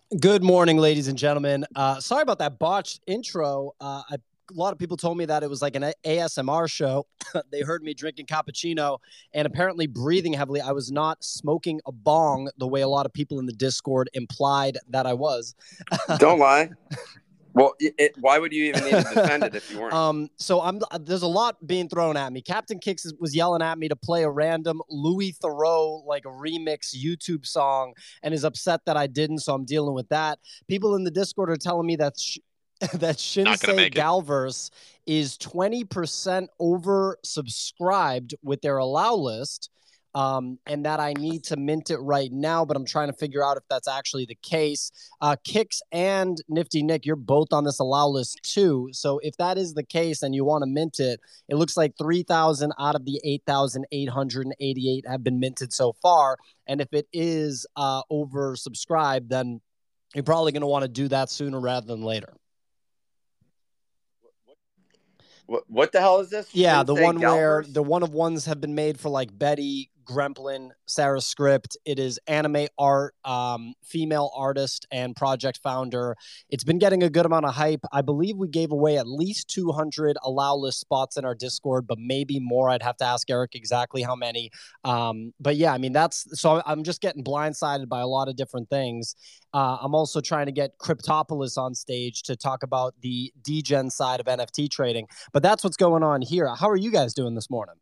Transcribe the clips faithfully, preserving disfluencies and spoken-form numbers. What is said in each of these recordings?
Good morning, ladies and gentlemen. Uh, sorry about that botched intro. Uh, I, a lot of people told me that it was like an A S M R show. They heard me drinking cappuccino and apparently breathing heavily. I was not smoking a bong the way a lot of people in the Discord implied that I was. Don't lie. Well, it, it, why would you even need to defend it if you weren't? Um, so I'm there's a lot being thrown at me. Captain Kicks was yelling at me to play a random Louis Theroux like a remix YouTube song and is upset that I didn't. So I'm dealing with that. People in the Discord are telling me that sh- that Shinsei Galverse is twenty percent oversubscribed with their allow list. Um, and that I need to mint it right now, but I'm trying to figure out if that's actually the case. Uh, Kicks and Nifty Nick, you're both on this allow list too. So if that is the case and you want to mint it, it looks like three thousand out of the eight thousand eight hundred eighty-eight have been minted so far. And if it is uh, oversubscribed, then you're probably going to want to do that sooner rather than later. What, what the hell is this? Yeah, the one Galverse? Where the one of ones have been made for like Betty Gremplin, Sarah Script. It is anime art, um, female artist and project founder. It's been getting a good amount of hype. I believe we gave away at least two hundred allow list spots in our Discord, but maybe more. I'd have to ask Eric exactly how many. Um, but yeah, I mean, that's so I'm just getting blindsided by a lot of different things. Uh, I'm also trying to get Cryptopolis on stage to talk about the degen side of N F T trading. But that's what's going on here. How are you guys doing this morning?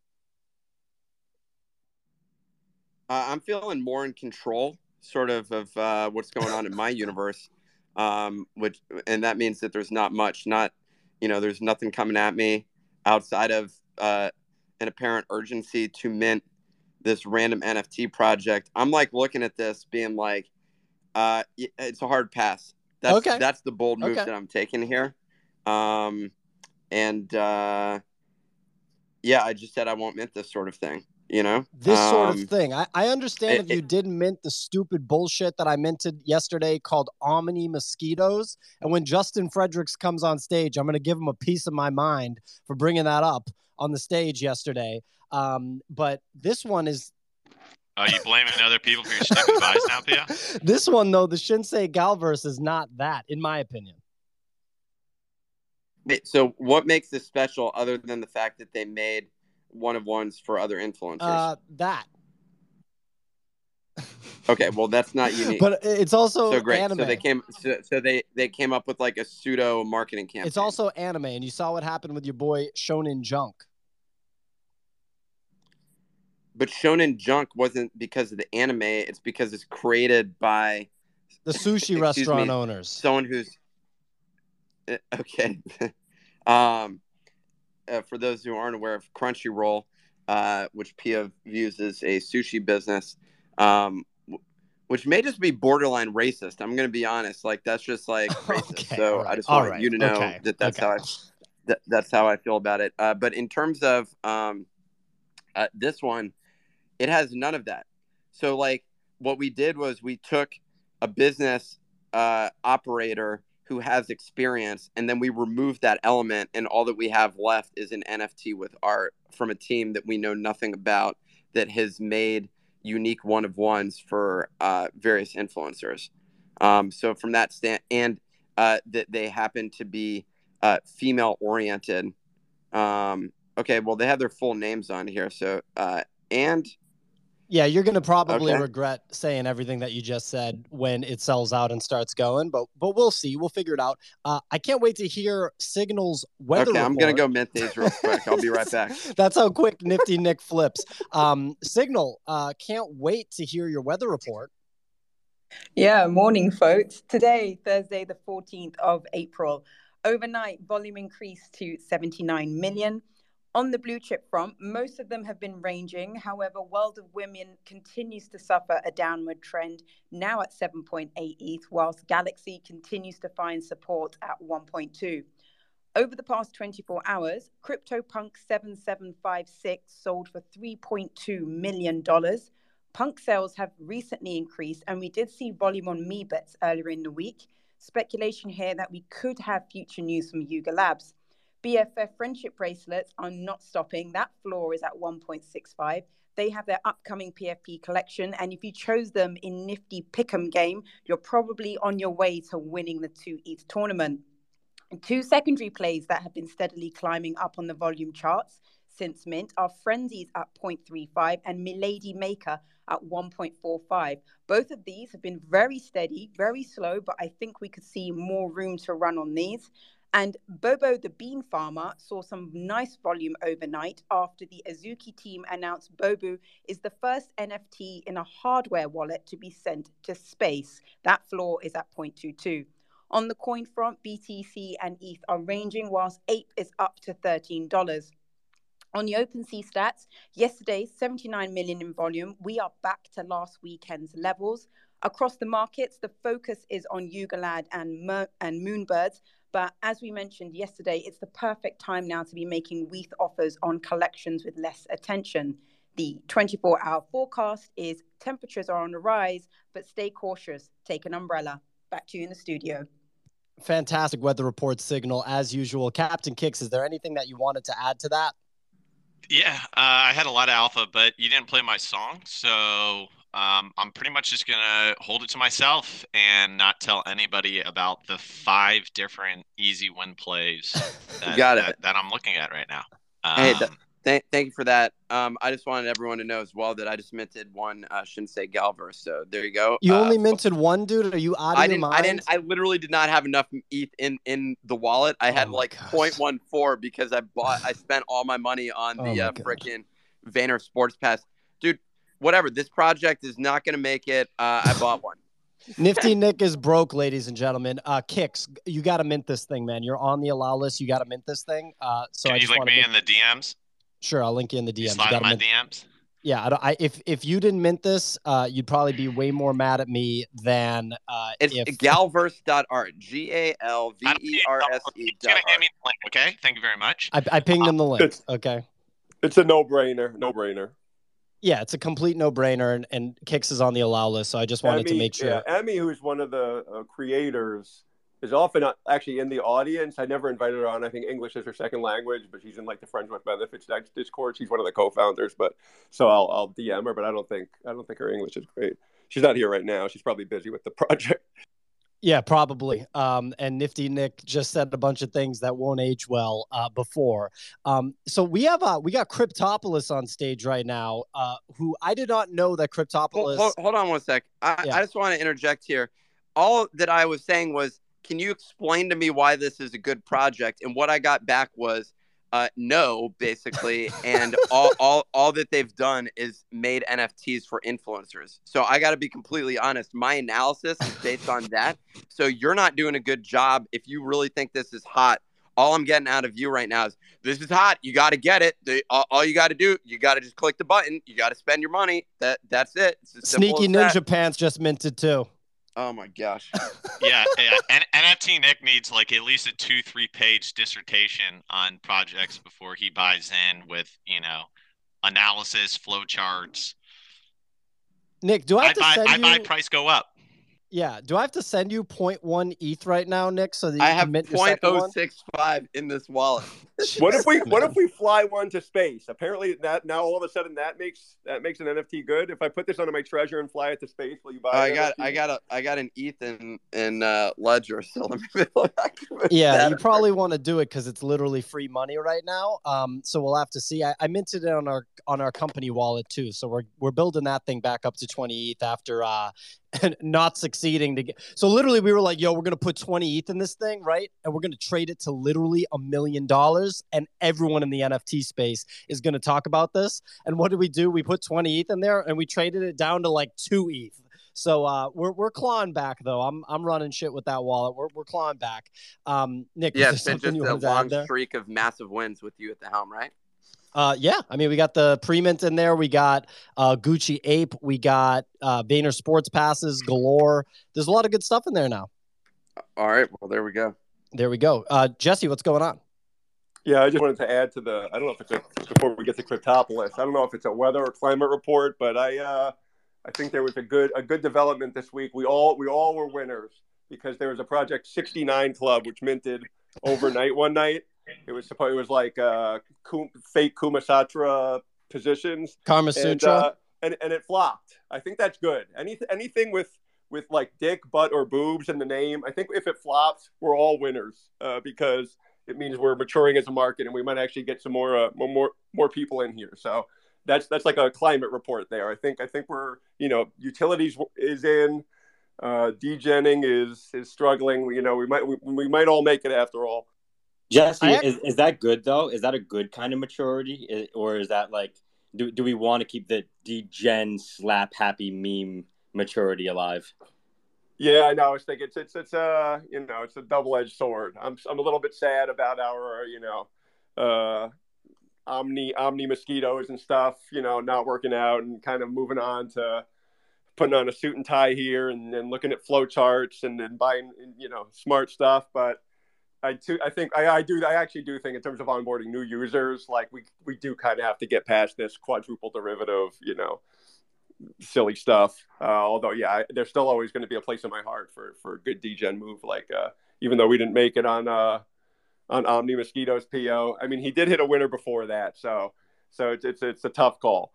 Uh, I'm feeling more in control, sort of, of uh, what's going on in my universe, um, which, and that means that there's not much, not, you know, there's nothing coming at me outside of uh, an apparent urgency to mint this random N F T project. I'm like looking at this, being like, uh, it's a hard pass. That's okay. That's the bold move okay. that I'm taking here, um, and uh, yeah, I just said I won't mint this sort of thing. You know, this um, sort of thing. I, I understand it, if you it, didn't mint the stupid bullshit that I minted yesterday called Omni Mosquitoes. And when Justin Fredericks comes on stage, I'm going to give him a piece of my mind for bringing that up on the stage yesterday. Um, but this one is. Are you blaming other people for your stupid advice now, Pia? This one, though, the Shinsei Galverse is not that, in my opinion. So what makes this special other than the fact that they made one of ones for other influencers? Uh, that. Okay, well that's not unique. But it's also so great. anime. So they came so, so they they came up with like a pseudo marketing campaign. It's also anime, and you saw what happened with your boy Shonen Junk. But Shonen Junk wasn't because of the anime, it's because it's created by the sushi restaurant me, owners. Someone who's okay. um uh, for those who aren't aware of Crunchyroll, uh, which Pia views as a sushi business, um, w- which may just be borderline racist. I'm going to be honest. Like, that's just like racist. Okay, so right, I just want right, you to know okay, that that's okay. how I, that, that's how I feel about it. Uh, but in terms of um, uh, this one, it has none of that. So like what we did was we took a business uh, operator who has experience, and then we removed that element, and all that we have left is an N F T with art from a team that we know nothing about that has made unique one of ones for uh, various influencers. Um, so from that stand, and uh, that they happen to be uh, female oriented. Um, okay, well they have their full names on here. So uh, and. Yeah, you're going to probably okay. regret saying everything that you just said when it sells out and starts going, but but we'll see. We'll figure it out. Uh, I can't wait to hear Signal's weather Okay, report. I'm going to go mint these real quick. I'll be right back. That's how quick Nifty Nick flips. Um, Signal, uh, can't wait to hear your weather report. Yeah, morning, folks. Today, Thursday, the fourteenth of April, overnight volume increased to seventy-nine million. On the blue chip front, most of them have been ranging. However, World of Women continues to suffer a downward trend, now at seven point eight E T H, whilst Galaxy continues to find support at one point two. Over the past twenty-four hours, CryptoPunk seven seven five six sold for three point two million dollars. Punk sales have recently increased, and we did see volume on Meebits earlier in the week. Speculation here that we could have future news from Yuga Labs. B F F friendship bracelets are not stopping. That floor is at one point six five. They have their upcoming P F P collection, and if you chose them in nifty pick'em game, you're probably on your way to winning the two E T H tournament. Two secondary plays that have been steadily climbing up on the volume charts since mint are Frenzies at zero point three five and Milady Maker at one point four five. Both of these have been very steady, very slow, but I think we could see more room to run on these. And Bobo the Bean Farmer saw some nice volume overnight after the Azuki team announced Bobo is the first N F T in a hardware wallet to be sent to space. That floor is at zero point two two. On the coin front, B T C and E T H are ranging, whilst Ape is up to thirteen dollars. On the OpenSea stats, yesterday, seventy-nine million in volume. We are back to last weekend's levels. Across the markets, the focus is on Yuga Lad and, Mer- and Moonbirds. But as we mentioned yesterday, it's the perfect time now to be making W E T H offers on collections with less attention. The twenty-four hour forecast is temperatures are on the rise, but stay cautious. Take an umbrella. Back to you in the studio. Fantastic weather report signal as usual. Captain Kicks, is there anything that you wanted to add to that? Yeah, uh, I had a lot of alpha, but you didn't play my song, so um, I'm pretty much just gonna hold it to myself and not tell anybody about the five different easy win plays that, Got it. that, that I'm looking at right now. Um, Hey, th- th- thank you for that. Um, I just wanted everyone to know as well that I just minted one uh, Shinsei Galver. So there you go. You uh, only minted one, dude? Are you out of I your didn't. mind? I didn't. I literally did not have enough E T H in in the wallet. I Oh had my like gosh. zero point one four because I bought. I spent all my money on Oh the my uh, God. freaking Vayner Sports Pass, dude. Whatever. This project is not going to make it. Uh, I bought one. Nifty Nick is broke, ladies and gentlemen. Uh, Kicks, you got to mint this thing, man. You're on the allow list. You got to mint this thing. Uh, so can I you just link want me to. in the D Ms? Sure, I'll link you in the D You Ms. You slide got in to my mint. D Ms? Yeah, I don't, I, if if you didn't mint this, uh, you'd probably be way more mad at me than uh, It's if galverse dot art. G A L V E R S E He's dot gonna hand art. me the link, okay? Thank you very much. I, I pinged him the link. It's, Okay. it's a no-brainer. No-brainer. Yeah, it's a complete no-brainer, and, and Kicks is on the allow list, so I just wanted Emmy, to make sure. Yeah, Emmy, who's one of the uh, creators, is often not actually in the audience. I never invited her on. I think English is her second language, but she's in like the Friends with Benefits Discord. She's one of the co-founders, but so I'll I'll D M her. But I don't think I don't think her English is great. She's not here right now. She's probably busy with the project. Yeah, probably. Um, and Nifty Nick just said a bunch of things that won't age well uh, before. Um, so we have uh, we got Cryptopolis on stage right now, uh, who I did not know that Cryptopolis. Hold, hold, hold on one sec. I, Yeah. I just want to interject here. All that I was saying was, can you explain to me why this is a good project? And what I got back was, uh, no, basically. And all, all, all that they've done is made N F Ts for influencers. So I got to be completely honest. My analysis is based on that. So you're not doing a good job. If you really think this is hot, all I'm getting out of you right now is this is hot. You got to get it. The, all, all you got to do, you got to just click the button. You got to spend your money. That That's it. It's as simple Sneaky as Ninja that. Pants just minted too. Oh, my gosh. Yeah, yeah. N- NFT Nick needs like at least a two, three page dissertation on projects before he buys in with, you know, analysis, flowcharts. Nick, do I I have to buy, send I you? buy price go up. Yeah, do I have to send you zero point one E T H right now, Nick, so that you I can have mint your second one? zero point zero six five in this wallet. What if we Jesus, What man. if we fly one to space? Apparently, that now all of a sudden that makes that makes an N F T good. If I put this onto my treasure and fly it to space, will you buy? I an got, N F T? I got a, I got an E T H in, in uh, Ledger. So let me look back. Yeah, you probably want to do it because it's literally free money right now. Um, so we'll have to see. I, I minted it on our on our company wallet too. So we're we're building that thing back up to twenty E T H after uh, not succeeding to get. So literally, we were like, "Yo, we're gonna put twenty E T H in this thing, right? And we're gonna trade it to literally a million dollars, and everyone in the N F T space is gonna talk about this." And what did we do? We put twenty E T H in there, and we traded it down to like two E T H. So uh, we're we're clawing back though. I'm I'm running shit with that wallet. We're we're clawing back. Um, Nick, Yeah, was it's there been something just you a wanted to add long there? streak of massive wins with you at the helm, right? Uh, yeah, I mean, we got the pre-mint in there. We got uh, Gucci Ape. We got uh, Vayner Sports Passes galore. There's a lot of good stuff in there now. All right, well there we go. There we go. Uh, Jesse, what's going on? Yeah, I just wanted to add to the. I don't know if it's a, before we get to Cryptopolis. I don't know if it's a weather or climate report, but I uh, I think there was a good a good development this week. We all we all were winners because there was a Project sixty-nine Club which minted overnight one night, It was supposed. It was like uh, fake Kumasatra positions. Karma and, Sutra. Uh, and and it flopped. I think that's good. Any anything with with like dick, butt, or boobs in the name. I think if it flops, we're all winners uh, because it means we're maturing as a market and we might actually get some more uh, more more more people in here. So that's that's like a climate report there. I think I think we're you know utilities is in. Uh, degenning is is struggling. You know, we might we, we might all make it after all. Jesse, I- is, is that good though? Is that a good kind of maturity, or is that like do do we want to keep the degen slap happy meme maturity alive? Yeah, I know. I think it's it's it's a you know it's a double edged sword. I'm I'm a little bit sad about our you know uh, omni omni mosquitoes and stuff. You know, not working out and kind of moving on to putting on a suit and tie here and, and looking at flow charts and then buying you know smart stuff. But I too I think I, I do I actually do think in terms of onboarding new users, like we we do kind of have to get past this quadruple derivative, you know. silly stuff. Uh, although, yeah, I, there's still always going to be a place in my heart for for a good degen move. Like, uh, even though we didn't make it on uh, on Omni Mosquito's P O, I mean, he did hit a winner before that. So, so it's it's it's a tough call.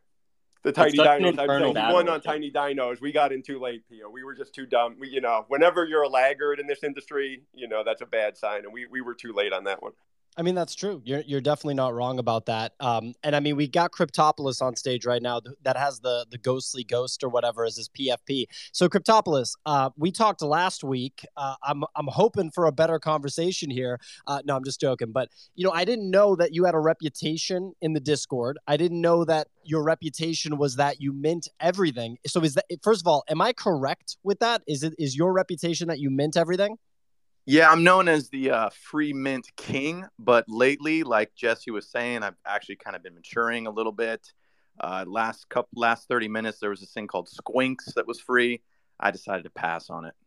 The Tiny Dinos, I'm saying he won on Tiny Dinos. We got in too late, P O. We were just too dumb. We, you know, whenever you're a laggard in this industry, you know that's a bad sign, and we we were too late on that one. I mean, that's true. You're you're definitely not wrong about that. Um, and I mean, we got Cryptopolis on stage right now that has the the ghostly ghost or whatever as his P F P. So Cryptopolis, uh, we talked last week. Uh, I'm I'm hoping for a better conversation here. Uh, no, I'm just joking. But you know, I didn't know that you had a reputation in the Discord. I didn't know that your reputation was that you mint everything. So is that, first of all, am I correct with that? Is it is your reputation that you mint everything? Yeah, I'm known as the uh, free mint king, but lately, like Jesse was saying, I've actually kind of been maturing a little bit. Uh, last couple, last thirty minutes, there was this thing called Squinks that was free. I decided to pass on it.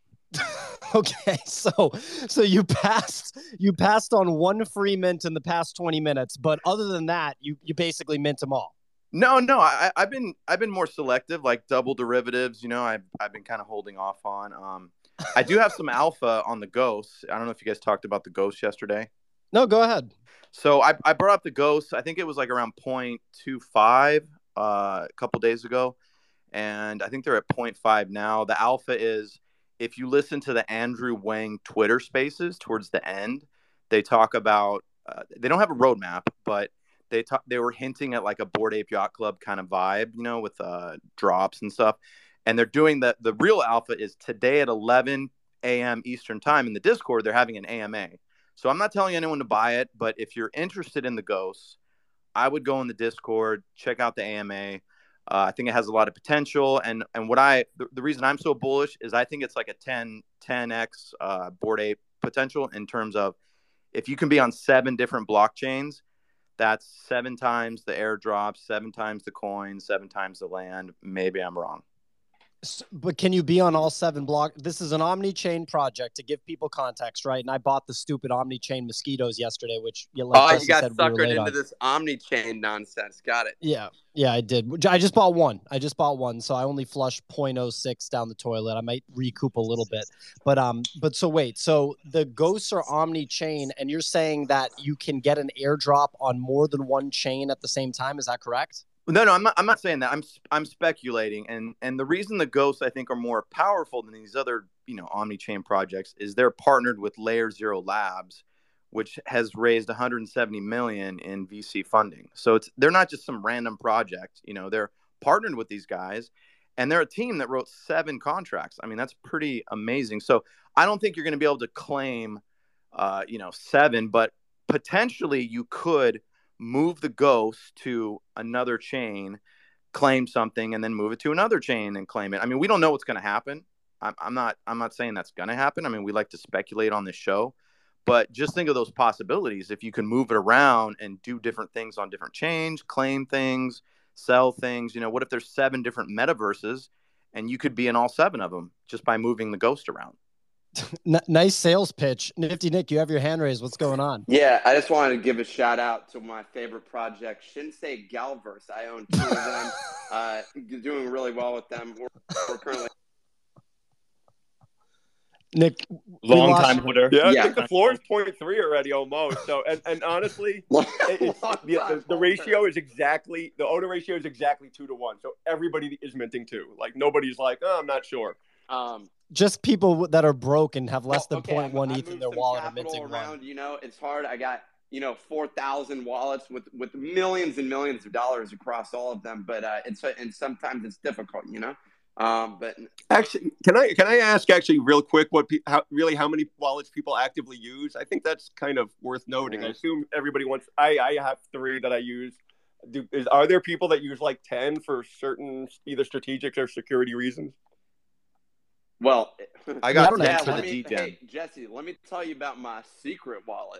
Okay, so so you passed you passed on one free mint in the past twenty minutes, but other than that, you you basically mint them all. No, no, I, I've been I've been more selective, like double derivatives. You know, I've I've been kind of holding off on. Um, I do have some alpha on the Ghosts. I don't know if you guys talked about the Ghosts yesterday. No, go ahead. So I, I brought up the Ghosts. I think it was like around zero point two five uh, a couple days ago. And I think they're at zero point five now. The alpha is, if you listen to the Andrew Wang Twitter spaces towards the end, they talk about, uh, they don't have a roadmap, but they talk, they were hinting at like a Bored Ape Yacht Club kind of vibe, you know, with uh, drops and stuff. And they're doing the the real alpha is today at eleven a.m. Eastern time in the Discord. They're having an A M A. So I'm not telling anyone to buy it, but if you're interested in the Ghosts, I would go in the Discord, check out the A M A. Uh, I think it has a lot of potential. And and what I the, the reason I'm so bullish is I think it's like a ten, ten x uh, Bored Ape potential in terms of if you can be on seven different blockchains, that's seven times the airdrop, seven times the coin, seven times the land. Maybe I'm wrong. But can you be on all seven block? This is an Omni-Chain project to give people context, right? And I bought the stupid Omni-Chain mosquitoes yesterday, which you, like oh, Jesse you got said, suckered we were late into on. this Omni-Chain nonsense. Got it. Yeah, yeah, I did. I just bought one. I just bought one, so I only flushed zero point zero six down the toilet. I might recoup a little bit, but um, but so wait, so the Ghosts are Omni-Chain, and you're saying that you can get an airdrop on more than one chain at the same time? Is that correct? No, no, I'm not. I'm not saying that. I'm I'm speculating, and and the reason the Ghosts I think are more powerful than these other you know Omni-Chain projects is they're partnered with Layer Zero Labs, which has raised one hundred seventy million in V C funding. So it's they're not just some random project. You know, they're partnered with these guys, and they're a team that wrote seven contracts. I mean, that's pretty amazing. So I don't think you're going to be able to claim, uh, you know, seven, but potentially you could move the Ghost to another chain, claim something, and then move it to another chain and claim it. I mean, we don't know what's going to happen. I'm, I'm not. I'm not saying that's going to happen. I mean, we like to speculate on this show, but just think of those possibilities. If you can move it around and do different things on different chains, claim things, sell things. You know, what if there's seven different metaverses, and you could be in all seven of them just by moving the Ghost around? N- nice sales pitch. Nifty Nick, you have your hand raised. What's going on? Yeah, I just wanted to give a shout out to my favorite project, Shinsei Galverse. I own two of them. uh, doing really well with them. We're, we're currently Nick, long time Twitter. Yeah, I Yeah. think the floor is point three already almost. So, and, and honestly, it, it's, the, the, the ratio is exactly, the owner ratio is exactly two to one. So everybody is minting two. Like nobody's like, oh, I'm not sure. Um, Just people that are broke and have less well, than okay, zero point one I, I E T H in moved their some wallet are capital minting around. one. You know, it's hard. I got, you know, four thousand wallets with, with millions and millions of dollars across all of them. But uh, it's, and sometimes it's difficult, you know. Um, but Actually, can I can I ask actually real quick what pe- how, really how many wallets people actively use? I think that's kind of worth noting. Yeah. I assume everybody wants. I I have three that I use. Do, is are there people that use like ten for certain either strategic or security reasons? well, I Yeah, I got don't ten have yeah, for let the me, D-Gen. hey, Jesse, let me tell you about my secret wallet.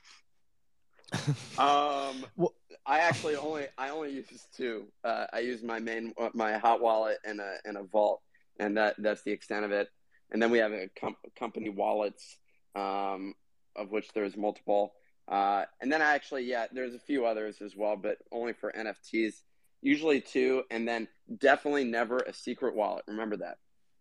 Um, Well- I actually only I only use two. Uh, I use my main my hot wallet and a and a vault, and that that's the extent of it. And then we have a com- company wallets, um, of which there's multiple. Uh, and then I actually yeah, there's a few others as well, but only for N F Ts. Usually two, and then definitely never a secret wallet. Remember that.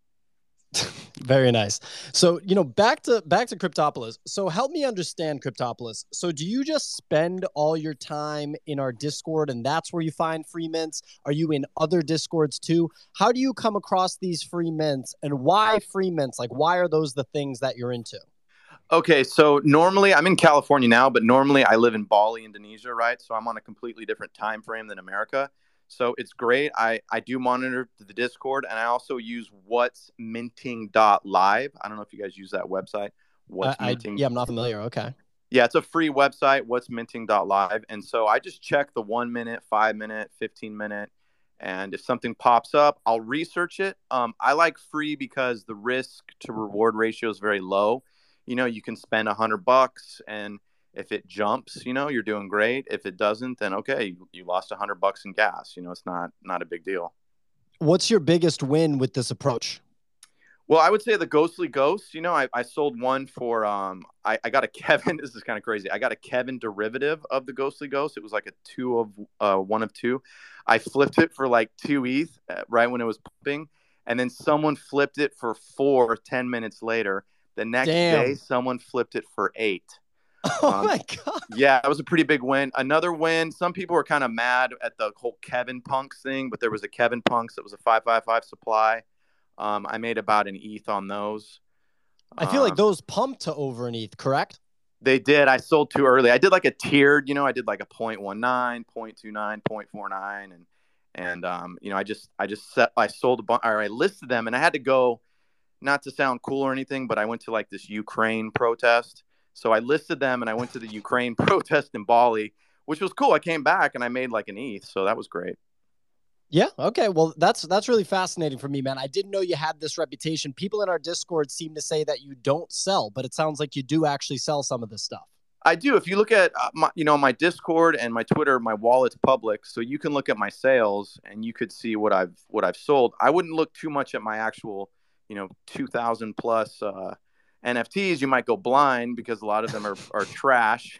Very nice. So, you know, back to back to Cryptopolis. So help me understand Cryptopolis. So do you just spend all your time in our Discord and that's where you find free mints? Are you in other Discords too? How do you come across these free mints and why free mints? Like why are those the things that you're into? Okay, so normally I'm in California now, but normally I live in Bali, Indonesia, right? So I'm on a completely different time frame than America. So it's great. I, I do monitor the Discord, and I also use what's minting dot live. I don't know if you guys use that website. What's I, I, minting? yeah, I'm not familiar. Okay. Yeah, it's a free website, what's minting dot live. And so I just check the one minute, five minute, fifteen minute. And if something pops up, I'll research it. Um, I like free because the risk to reward ratio is very low. You know, you can spend a hundred bucks and if it jumps, you know, you're doing great. If it doesn't, then okay, you, you lost a hundred bucks in gas. You know, it's not not a big deal. What's your biggest win with this approach? Well, I would say the Ghostly Ghost. You know, I, I sold one for um, I, I got a Kevin. This is kind of crazy. I got a Kevin derivative of the Ghostly Ghost. It was like a two of uh, one of two. I flipped it for like two E T H right when it was pumping, and then someone flipped it for four ten minutes later. The next Damn. day, someone flipped it for eight. Oh Um, my God. Yeah, that was a pretty big win. Another win. Some people were kind of mad at the whole Kevin Punks thing, but there was a Kevin Punks that was a five five five supply. Um, I made about an E T H on those. I feel like Um, those pumped to over an E T H, correct? They did. I sold too early. I did like a tiered, you know, I did like a point one nine, point two nine, point four nine. And, and, um, you know, I just, I just set, I sold a bunch, or I listed them and I had to go, not to sound cool or anything, but I went to like this Ukraine protest. So I listed them and I went to the Ukraine protest in Bali, which was cool. I came back and I made like an E T H. So that was great. Yeah. Okay. Well, that's that's really fascinating for me, man. I didn't know you had this reputation. People in our Discord seem to say that you don't sell, but it sounds like you do actually sell some of this stuff. I do. If you look at uh, my, you know, my Discord and my Twitter, my wallet's public, so you can look at my sales and you could see what I've what I've sold. I wouldn't look too much at my actual, you know, two thousand plus uh, N F Ts. You might go blind because a lot of them are are trash.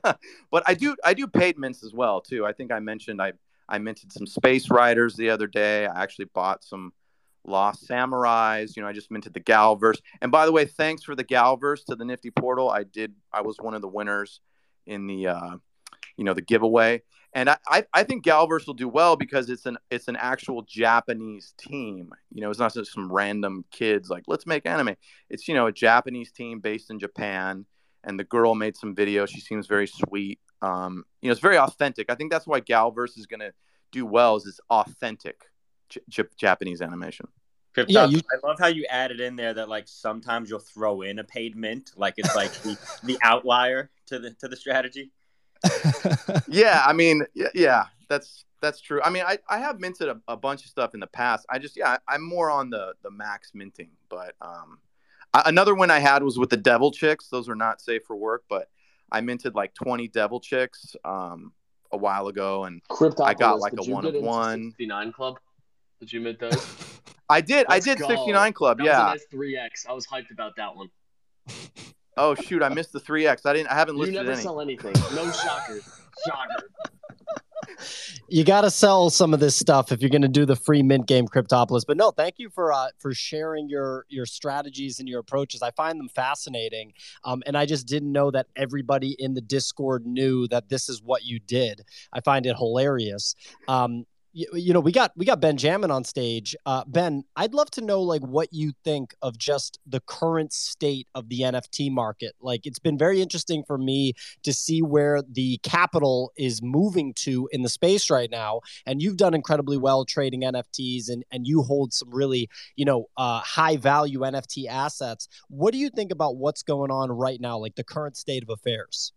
But I do I do paid mints as well too. I think I mentioned I I minted some Space Riders the other day. I actually bought some Lost Samurais. You know, I just minted the Galverse. And by the way, thanks for the Galverse to the Nifty Portal. I did. I was one of the winners in the, uh, you know, the giveaway. And I, I, I think Galverse will do well because it's an it's an actual Japanese team. You know, it's not just some random kids like, let's make anime. It's, you know, a Japanese team based in Japan. And the girl made some videos. She seems very sweet. Um, you know, it's very authentic. I think that's why Galverse is going to do well is it's authentic J- J- Japanese animation. Crypto, Yeah, you- I love how you added in there that like sometimes you'll throw in a paid mint, like it's like the, the outlier to the to the strategy. Yeah, I mean, yeah, yeah, that's that's true. I mean, I, I have minted a, a bunch of stuff in the past. I just yeah, I, I'm more on the the max minting. But um, I, another one I had was with the Devil Chicks. Those were not safe for work, but I minted like twenty Devil Chicks um a while ago, and I got like a one of one. sixty-nine Club. Did you mint those? I did. Let's I did go. sixty-nine Club. That Yeah. was a nice three X. I was hyped about that one. Oh shoot, I missed the three X. I didn't. I haven't You listed never any. sell anything. No shocker. Shocker. You got to sell some of this stuff if you're going to do the free mint game Cryptopolis. But no, thank you for uh, for sharing your your strategies and your approaches. I find them fascinating, um, and I just didn't know that everybody in the Discord knew that this is what you did. I find it hilarious. Um, you, you know, we got we got Benjamin on stage. Uh, Ben, I'd love to know like what you think of just the current state of the N F T market. Like, it's been very interesting for me to see where the capital is moving to in the space right now. And you've done incredibly well trading N F Ts, and and you hold some really, you know, uh, high value N F T assets. What do you think about what's going on right now, like the current state of affairs?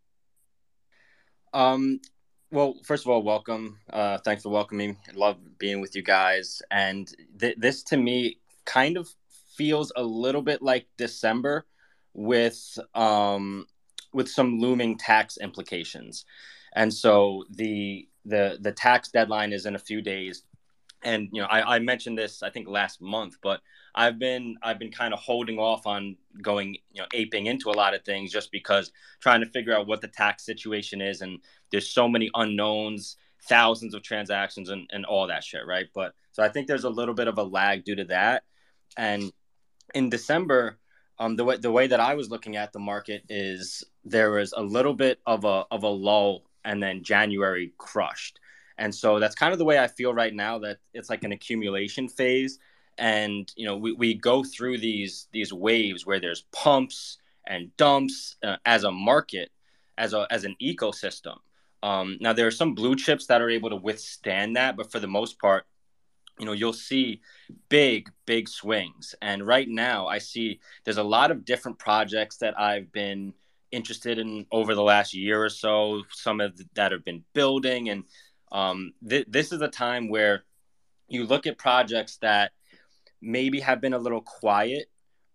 Um. Well, first of all, welcome. Uh, thanks for welcoming. I love being with you guys. And th- this, to me, kind of feels a little bit like December with um, with some looming tax implications. And so the the the tax deadline is in a few days. And you know, I, I mentioned this, I think, last month, but I've been I've been kind of holding off on going, you know, aping into a lot of things just because trying to figure out what the tax situation is, and there's so many unknowns, thousands of transactions, and, and all that shit, right? But so I think there's a little bit of a lag due to that. And in December, um, the way the way that I was looking at the market is there was a little bit of a of a lull, and then January crushed. And so that's kind of the way I feel right now, that it's like an accumulation phase. And, you know, we, we go through these these waves where there's pumps and dumps uh, as a market, as a as an ecosystem. Um, now, there are some blue chips that are able to withstand that. But for the most part, you know, you'll see big, big swings. And right now I see there's a lot of different projects that I've been interested in over the last year or so, some of the, that have been building. And um, th- this is a time where you look at projects that maybe have been a little quiet,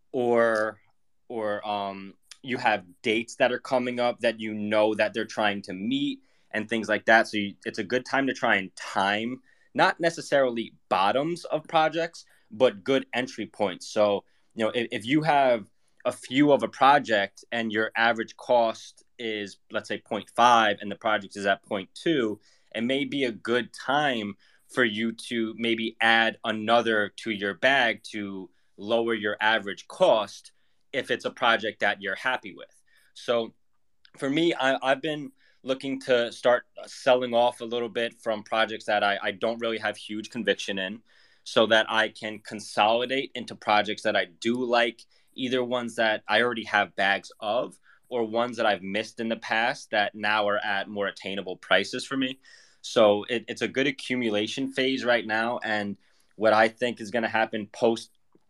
or or um, you have dates that are coming up that you know that they're trying to meet and things like that. So you, it's a good time to try and time, not necessarily bottoms of projects, but good entry points. So, you know, if, if you have a few of a project and your average cost is, let's say, zero point five, and the project is at zero point two, it may be a good time for you to maybe add another to your bag to lower your average cost if it's a project that you're happy with. So for me, I, I've been looking to start selling off a little bit from projects that I, I don't really have huge conviction in, so that I can consolidate into projects that I do like, either ones that I already have bags of, or ones that I've missed in the past that now are at more attainable prices for me. So it, it's a good accumulation phase right now. And what I think is going to happen post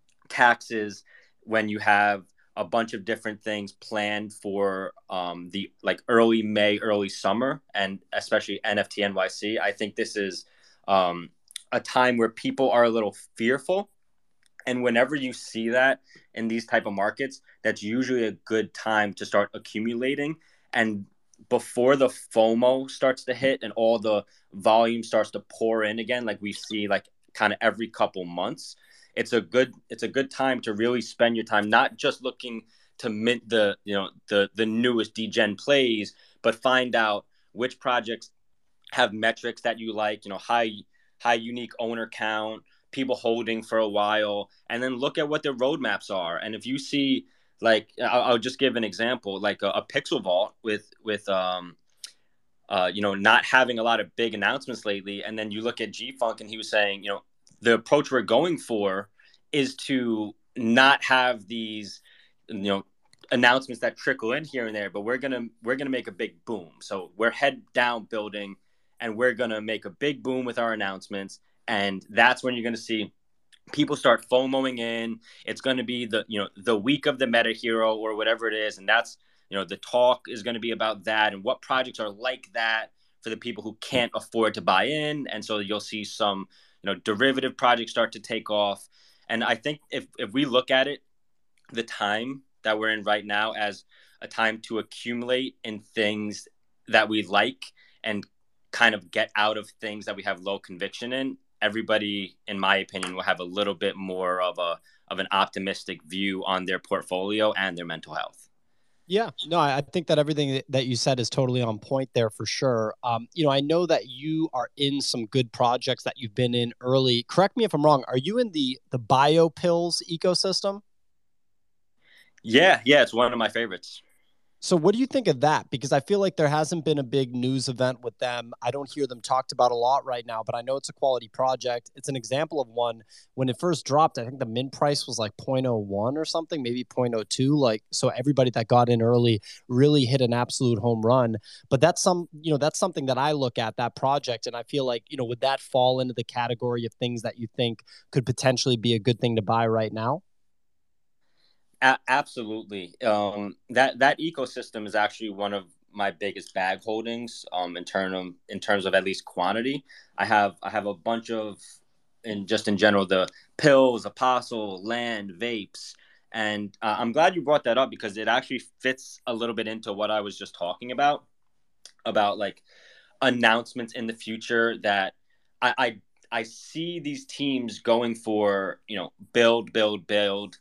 taxes, when you have a bunch of different things planned for um, the like early May, early summer, and especially N F T N Y C, I think this is um, a time where people are a little fearful. And whenever you see that in these type of markets, that's usually a good time to start accumulating. And before the FOMO starts to hit and all the volume starts to pour in again, like we see like kind of every couple months, it's a good it's a good time to really spend your time not just looking to mint the you know the the newest degen plays, but find out which projects have metrics that you like, you know, high high unique owner count, people holding for a while, and then look at what their roadmaps are. And if you see, like, I'll, I'll just give an example, like a, a Pixel Vault with with um uh you know not having a lot of big announcements lately, and then you look at G Funk and he was saying, you know, the approach we're going for is to not have these, you know, announcements that trickle in here and there, but we're gonna we're gonna make a big boom. So we're head down building, and we're gonna make a big boom with our announcements. And that's when you're going to see people start FOMOing in. It's going to be the, you know, the week of the meta hero or whatever it is. And that's, you know, the talk is going to be about that and what projects are like that for the people who can't afford to buy in. And so you'll see some, you know, derivative projects start to take off. And I think if, if we look at it, the time that we're in right now as a time to accumulate in things that we like and kind of get out of things that we have low conviction in, everybody, in my opinion, will have a little bit more of a of an optimistic view on their portfolio and their mental health. Yeah, no, I I think that everything that that you said is totally on point there for sure. Um, you know, I know that you are in some good projects that you've been in early. Correct me if I'm wrong. Are you in the the biopills ecosystem? Yeah, yeah, it's one of my favorites. So what do you think of that? Because I feel like there hasn't been a big news event with them. I don't hear them talked about a lot right now, but I know it's a quality project. It's an example of one when it first dropped. I think the min price was like zero point zero one or something, maybe zero point zero two. Like, so everybody that got in early really hit an absolute home run. But that's some, you know, that's something that I look at that project. And I feel like, you know, would that fall into the category of things that you think could potentially be a good thing to buy right now? A- absolutely. Um, that that ecosystem is actually one of my biggest bag holdings. Um, in term of, in terms of at least quantity, I have I have a bunch of, in just in general, the pills, apostle, land, vapes, and uh, I'm glad you brought that up because it actually fits a little bit into what I was just talking about about like announcements in the future that I I, I see these teams going for, you know, build, build, build,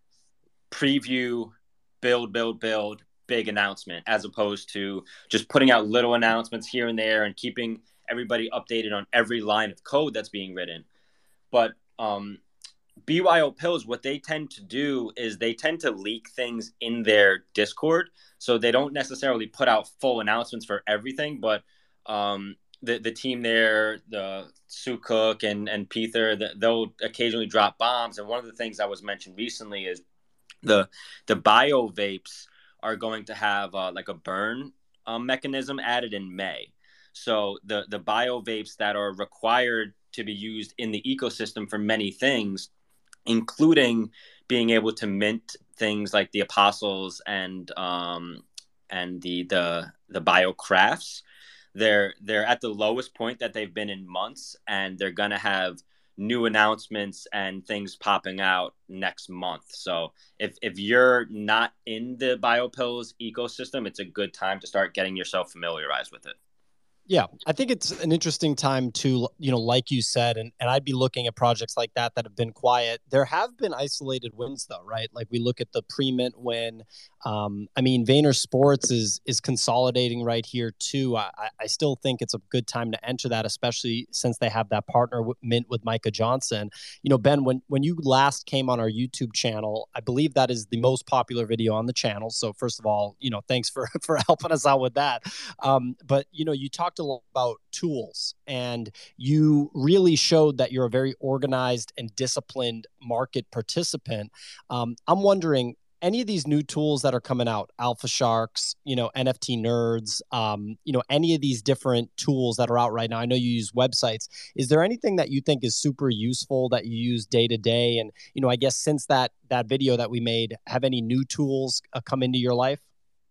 preview, build, build, build, big announcement, as opposed to just putting out little announcements here and there and keeping everybody updated on every line of code that's being written. But um, B Y O Pills, what they tend to do is they tend to leak things in their Discord. So they don't necessarily put out full announcements for everything, but um, the, the team there, the Sue Cook and, and Peter, the, they'll occasionally drop bombs. And one of the things that was mentioned recently is the the bio vapes are going to have uh, like a burn um, mechanism added in May. So the the bio vapes that are required to be used in the ecosystem for many things, including being able to mint things like the apostles and um, and the the the bio crafts. They're they're at the lowest point that they've been in months, and they're gonna have new announcements and things popping out next month. So if if you're not in the biopills ecosystem, it's a good time to start getting yourself familiarized with it. Yeah, I think it's an interesting time to, you know, like you said, and, and I'd be looking at projects like that that have been quiet. There have been isolated wins, though, right? Like we look at the pre-mint win. Um, I mean, Vayner Sports is is consolidating right here too. I, I still think it's a good time to enter that, especially since they have that partner with, mint with Micah Johnson. You know, Ben, when when you last came on our YouTube channel, I believe that is the most popular video on the channel. So first of all, you know, thanks for for helping us out with that. Um, but you know, you talked a lot about tools, and you really showed that you're a very organized and disciplined market participant. Um, I'm wondering, any of these new tools that are coming out, Alpha Sharks, you know, N F T Nerds, um, you know, any of these different tools that are out right now. I know you use websites. Is there anything that you think is super useful that you use day to day? And you know, I guess since that that video that we made, have any new tools uh, come into your life?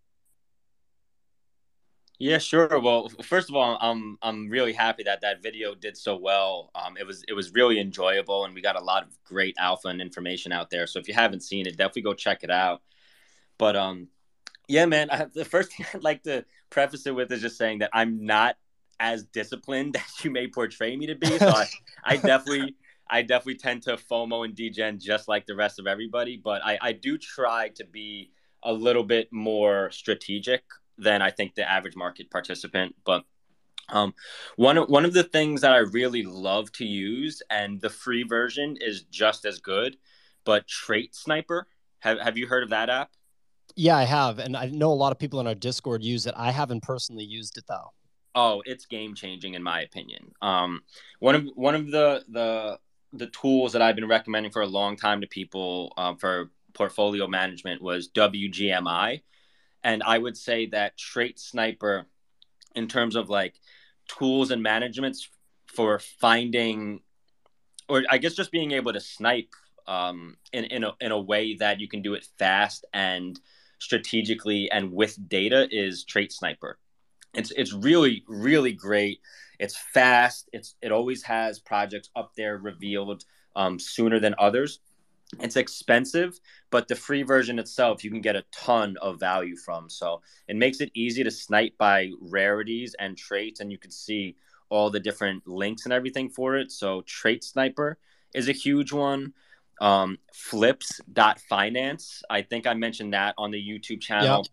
Yeah, sure. Well, first of all, I'm I'm really happy that that video did so well. Um, it was it was really enjoyable, and we got a lot of great alpha and information out there. So if you haven't seen it, definitely go check it out. But um, yeah, man, I, the first thing I'd like to preface it with is just saying that I'm not as disciplined as you may portray me to be. So I, I definitely I definitely tend to FOMO and degen just like the rest of everybody. But I, I do try to be a little bit more strategic than I think the average market participant. But um, one of, one of the things that I really love to use, and the free version is just as good, but Trait Sniper. Have Have you heard of that app? Yeah, I have, and I know a lot of people in our Discord use it. I haven't personally used it though. Oh, it's game changing in my opinion. Um, one of one of the the the tools that I've been recommending for a long time to people um, for portfolio management was W G M I. And I would say that Trait Sniper, in terms of like tools and managements for finding, or I guess just being able to snipe um, in in a, in a way that you can do it fast and strategically and with data, is Trait Sniper. It's it's really really great. It's fast. It's it always has projects up there revealed um, sooner than others. It's expensive, but the free version itself, you can get a ton of value from. So it makes it easy to snipe by rarities and traits, and you can see all the different links and everything for it. So Trait Sniper is a huge one. Um, flips dot finance. I think I mentioned that on the YouTube Yeah. channel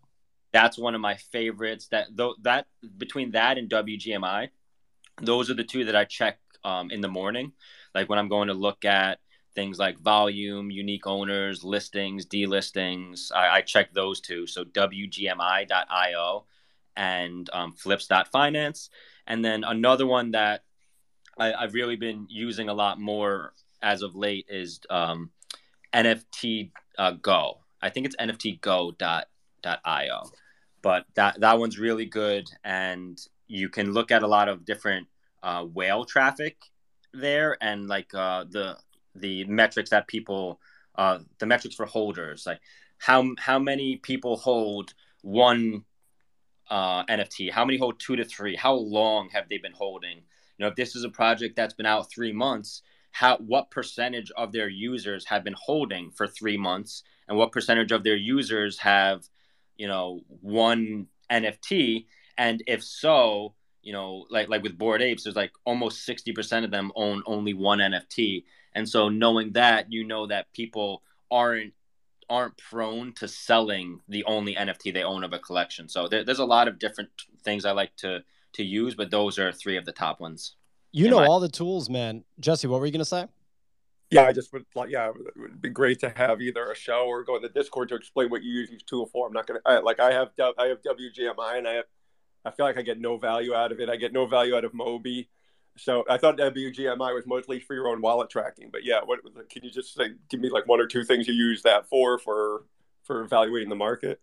That's one of my favorites. That though that between that and W G M I, those are the two that I check um, in the morning. Like when I'm going to look at things like volume, unique owners, listings, delistings, I, I check those two. So W G M I dot I O and um, flips dot finance. And then another one that I, I've really been using a lot more as of late is um, N F T uh, Go. I think it's N F T go dot I O. But that, that one's really good. And you can look at a lot of different uh, whale traffic there and like uh, the the metrics that people, uh, the metrics for holders, like how how many people hold one uh, N F T, how many hold two to three, how long have they been holding? You know, if this is a project that's been out three months, how what percentage of their users have been holding for three months, and what percentage of their users have, you know, one N F T, and if so, you know, like like with Bored Apes, there's like almost sixty percent of them own only one N F T. And so knowing that, you know that people aren't aren't prone to selling the only N F T they own of a collection. So there, there's a lot of different things I like to to use, but those are three of the top ones. You know my- all the tools, man. Jesse, what were you going to say? Yeah, I just would like, yeah, it would be great to have either a show or go in the Discord to explain what you use each tool for. I'm not going to, like, I have, I have W G M I and I have, I feel like I get no value out of it. I get no value out of Mobi. So I thought W G M I was mostly for your own wallet tracking, but yeah, what can you just say? Give me like one or two things you use that for for for evaluating the market.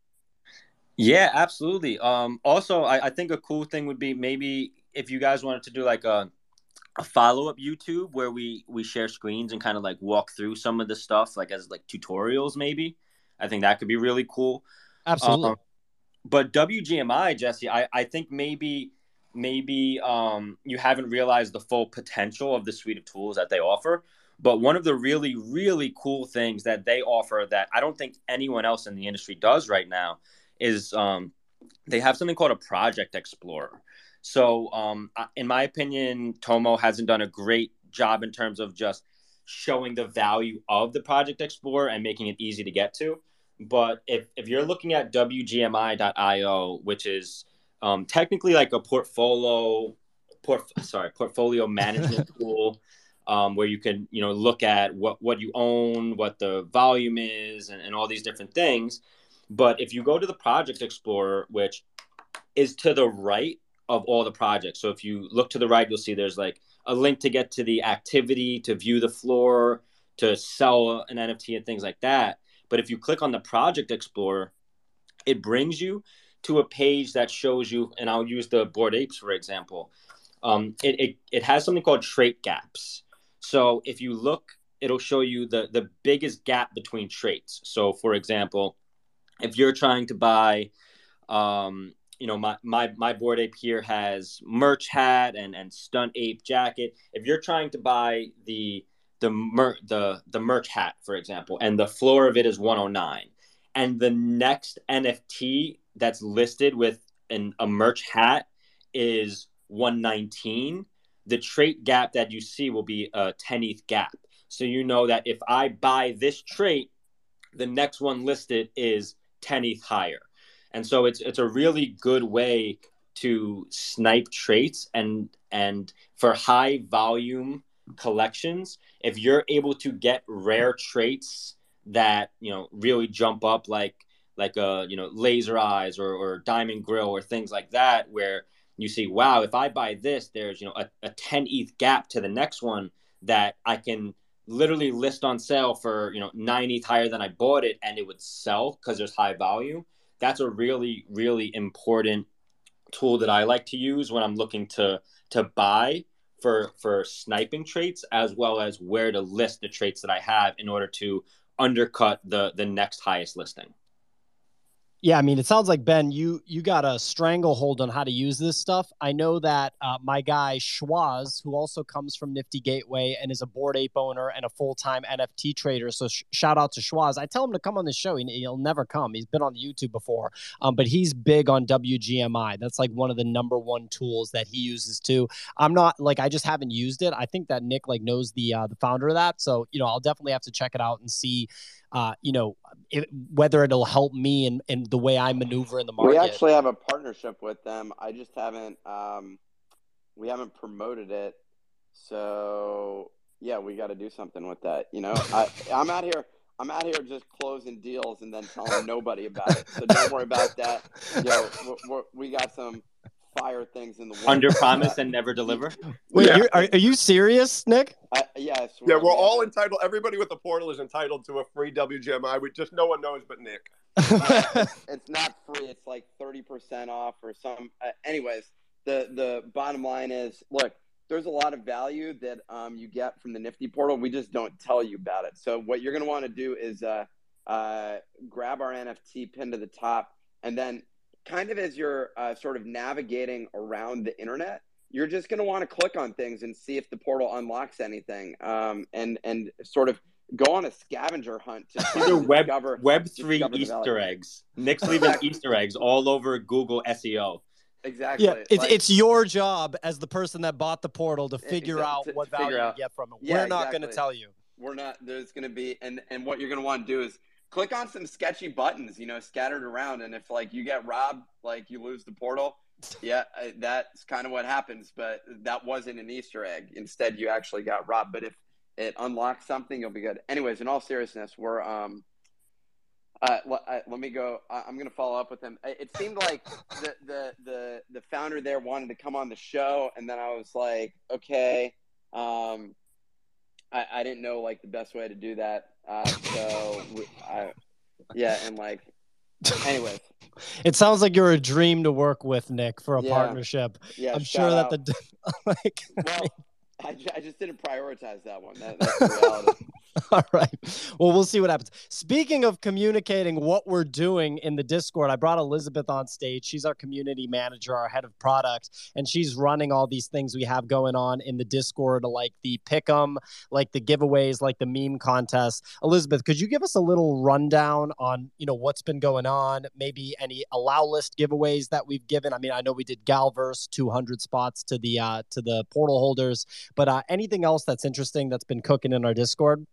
Yeah, absolutely. Um, also, I, I think a cool thing would be maybe if you guys wanted to do like a a follow up YouTube where we we share screens and kind of like walk through some of the stuff like as like tutorials. Maybe I think that could be really cool. Absolutely. Um, but W G M I, Jesse, I I think maybe. maybe um, you haven't realized the full potential of the suite of tools that they offer. But one of the really, really cool things that they offer that I don't think anyone else in the industry does right now is um, they have something called a Project Explorer. So um, in my opinion, Tomo hasn't done a great job in terms of just showing the value of the Project Explorer and making it easy to get to. But if, if you're looking at W G M I dot I O, which is Um, technically like a portfolio, port, sorry, portfolio management tool, um, where you can, you know, look at what, what you own, what the volume is, and, and all these different things. But if you go to the Project Explorer, which is to the right of all the projects. So if you look to the right, you'll see there's like a link to get to the activity, to view the floor, to sell an N F T and things like that. But if you click on the Project Explorer, it brings you to a page that shows you, and I'll use the Bored Apes, for example. Um, it, it, it has something called trait gaps. So if you look, it'll show you the, the biggest gap between traits. So for example, if you're trying to buy, um, you know, my, my, my Bored Ape here has merch hat and, and stunt ape jacket. If you're trying to buy the, the, mer- the, the merch hat, for example, and the floor of it is one oh nine, and the next N F T that's listed with an, a merch hat is one nineteen, the trait gap that you see will be a ten E T H gap. So you know that if I buy this trait, the next one listed is ten E T H higher. And so it's it's a really good way to snipe traits, and and for high volume collections, if you're able to get rare traits that, you know, really jump up like like a, you know, laser eyes or, or diamond grill or things like that, where you see, wow, if I buy this, there's, you know, a, a ten E T H gap to the next one that I can literally list on sale for, you know, nine E T H higher than I bought it, and it would sell because there's high volume. That's a really, really important tool that I like to use when I'm looking to to buy for for sniping traits, as well as where to list the traits that I have in order to undercut the the next highest listing. Yeah, I mean, it sounds like, Ben, you you got a stranglehold on how to use this stuff. I know that uh, my guy Schwaz, who also comes from Nifty Gateway and is a Bored Ape owner and a full-time N F T trader, so sh- shout out to Schwaz. I tell him to come on the show. He, he'll never come. He's been on the YouTube before, um, but he's big on W G M I. That's like one of the number one tools that he uses too. I'm not, like, I just haven't used it. I think that Nick, like, knows the uh, the founder of that, so, you know, I'll definitely have to check it out and see uh, you know, it, whether it'll help me in, in the way I maneuver in the market. We actually have a partnership with them. I just haven't um, we haven't promoted it. So yeah, we got to do something with that. You know, I I'm out here. I'm out here just closing deals and then telling nobody about it. So don't worry about that. Yo, we're, we're, we got some fire things in the works. Under promise and never deliver. Wait, Yeah. you're, are, are you serious, Nick? I, yeah, I swear. Yeah, we're we all have entitled. Everybody with the portal is entitled to a free W G M I. We just no one knows but Nick. it. It's not free. It's like thirty percent off or some. Uh, anyways, the the bottom line is, look, there's a lot of value that um, you get from the Nifty portal. We just don't tell you about it. So what you're going to want to do is uh, uh, grab our N F T pin to the top, and then kind of as you're uh, sort of navigating around the internet, you're just going to want to click on things and see if the portal unlocks anything, um, and and sort of go on a scavenger hunt to try These are to web discover Web three discover the Easter value. eggs. Nick's leaving Easter eggs all over Google S E O. Exactly. Yeah, it's Like- it's your job as the person that bought the portal to Exa- figure to- out to what figure value out- you get from it. Yeah, We're not going to exactly. tell you. We're not. There's going to be, and and what you're going to want to do is click on some sketchy buttons, you know, scattered around, and if like you get robbed, like you lose the portal, yeah, uh, that's kind of what happens. But that wasn't an Easter egg. Instead, you actually got robbed. But if it unlocks something, you'll be good. Anyways, in all seriousness, we're um. Uh, let, uh, let me go. I, I'm going to follow up with him. It, it seemed like the, the the the founder there wanted to come on the show, and then I was like, okay. Um, I, I didn't know like the best way to do that. Uh, so we, I, yeah, and like, anyways, It sounds like you're a dream to work with, Nick, for a Yeah. partnership. yeah. I'm shout sure that out. the like. Well, I, ju- I just didn't prioritize that one. That, that's the reality. All right. Well, we'll see what happens. Speaking of communicating what we're doing in the Discord, I brought Elizabeth on stage. She's our community manager, our head of product, and she's running all these things we have going on in the Discord, like the pick'em, like the giveaways, like the meme contest. Elizabeth, could you give us a little rundown on, you know, what's been going on? Maybe any allow list giveaways that we've given. I mean, I know we did Galverse, two hundred spots to the uh, to the portal holders, but uh, anything else that's interesting that's been cooking in our Discord?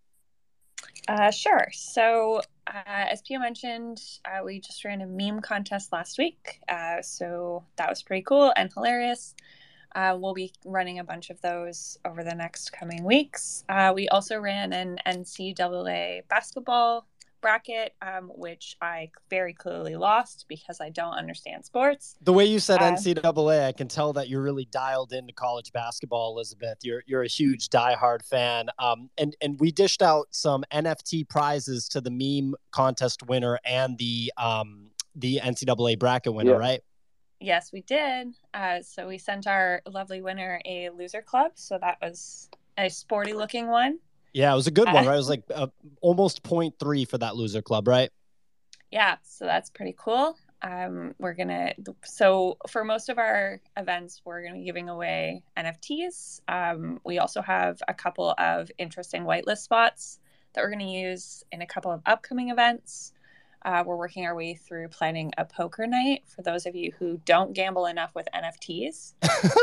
Uh, sure. So, uh, as Pio mentioned, uh, we just ran a meme contest last week. Uh, so that was pretty cool and hilarious. Uh, we'll be running a bunch of those over the next coming weeks. Uh, we also ran an N C double A basketball bracket, um, which I very clearly lost because I don't understand sports. The way you said Uh, N C double A, I can tell that you're really dialed into college basketball, Elizabeth. You're you're a huge diehard fan. Um, and and we dished out some N F T prizes to the meme contest winner and the um the N C double A bracket winner, Yeah. right? Yes, we did. Uh, so we sent our lovely winner a loser club. So that was a sporty looking one. Yeah, it was a good one, Uh, right? It was like uh, almost point three for that loser club, right? Yeah, so that's pretty cool. Um, we're gonna so for most of our events, we're gonna be giving away N F Ts. Um, we also have a couple of interesting whitelist spots that we're gonna use in a couple of upcoming events. Uh, we're working our way through planning a poker night for those of you who don't gamble enough with N F Ts.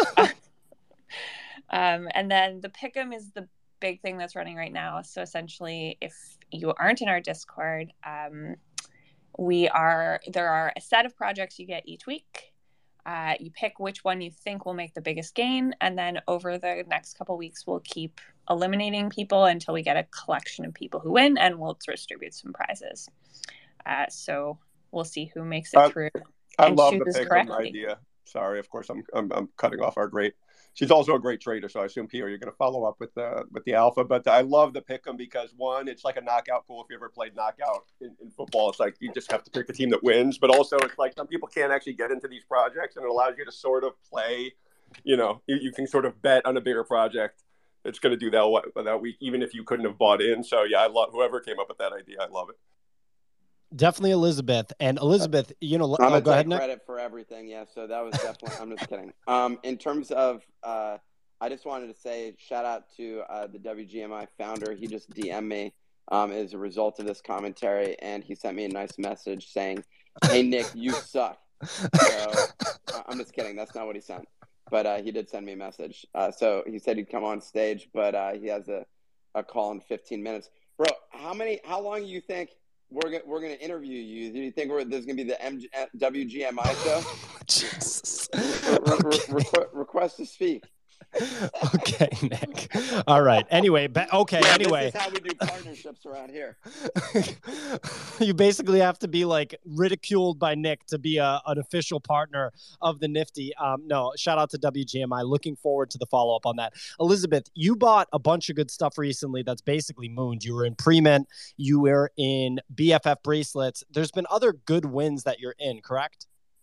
um, and then the pick'em is the big thing that's running right now. So essentially, if you aren't in our Discord, um, we are there are a set of projects you get each week. Uh, you pick which one you think will make the biggest gain, and then over the next couple weeks, we'll keep eliminating people until we get a collection of people who win, and we'll distribute some prizes. Uh, so we'll see who makes it Uh, through. I And love the chooses pick correctly. idea. Sorry, of course, I'm, I'm I'm cutting off our great. She's also a great trader, so I assume Pierre, you're going to follow up with the with the alpha. But I love the pick'em because one, it's like a knockout pool. If you ever played knockout in, in football, it's like you just have to pick a team that wins. But also, it's like some people can't actually get into these projects, and it allows you to sort of play. You know, you, you can sort of bet on a bigger project that's going to do that that week, even if you couldn't have bought in. So yeah, I love whoever came up with that idea. I love it. Definitely Elizabeth. And Elizabeth, you know, I'm oh, gonna go ahead, take Nick. credit for everything. Yeah, so that was definitely. I'm just kidding. Um, in terms of, uh, I just wanted to say shout out to uh, the W G M I founder. He just D M'd me um, as a result of this commentary, and he sent me a nice message saying, "Hey Nick, you suck." So I'm just kidding. That's not what he sent, but uh, he did send me a message. Uh, so he said he'd come on stage, but uh, he has a, a call in fifteen minutes. Bro, how many? How long do you think we're gonna we're gonna interview you? Do you think we're, there's gonna be the M G, W G M I show? Jesus. Re- re- Okay. requ- request to speak. Okay, Nick. All right. Anyway, but okay. Yeah, anyway, this is how we do partnerships around here. You basically have to be like ridiculed by Nick to be a, an official partner of the Nifty. Um, no, shout out to W G M I. Looking forward to the follow up on that. Elizabeth, you bought a bunch of good stuff recently that's basically mooned. You were in pre-mint, you were in B F F bracelets. There's been other good wins that you're in, correct?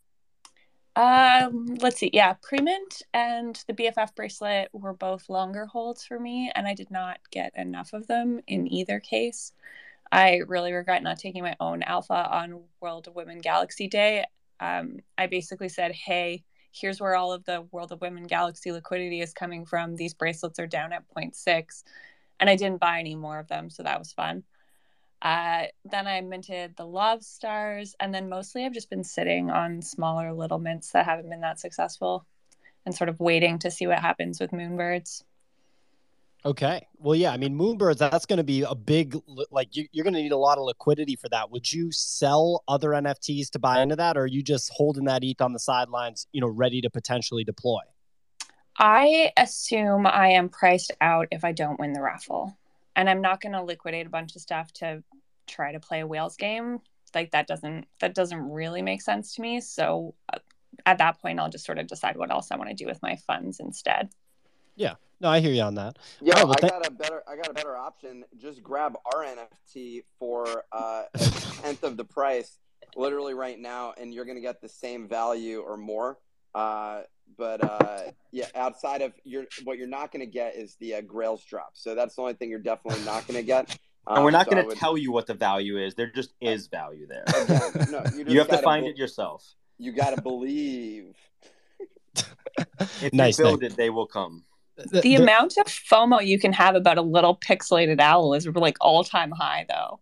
Um, let's see. Yeah, Premint and the B F F bracelet were both longer holds for me, and I did not get enough of them in either case. I really regret not taking my own alpha on World of Women Galaxy Day. Um, I basically said, hey, here's where all of the World of Women Galaxy liquidity is coming from. These bracelets are down at zero point six, and I didn't buy any more of them, so that was fun. Uh, then I minted the Love Stars, and then mostly I've just been sitting on smaller little mints that haven't been that successful and sort of waiting to see what happens with Moonbirds. Okay. Well, yeah, I mean, Moonbirds, that's going to be a big, like, you, you're going to need a lot of liquidity for that. Would you sell other N F Ts to buy into that, or are you just holding that E T H on the sidelines, you know, ready to potentially deploy? I assume I am priced out if I don't win the raffle. And I'm not going to liquidate a bunch of stuff to try to play a whales game. Like that doesn't that doesn't really make sense to me. So uh, at that point, I'll just sort of decide what else I want to do with my funds instead. Yeah, no, I hear you on that. Yeah, right, well, I th- got a better I got a better option. Just grab our N F T for uh, a tenth of the price, literally right now, and you're going to get the same value or more. Uh, but uh, yeah, outside of your, what you're not going to get is the uh, Grails drop. So that's the only thing you're definitely not going to get. Um, and we're not so going to would... tell you what the value is. There just is value there. Again, no, you, just you have to find be- it yourself. You got to believe. If nice, you build nice. it, they will come. The, the amount of FOMO you can have about a little pixelated owl is like all time high, though.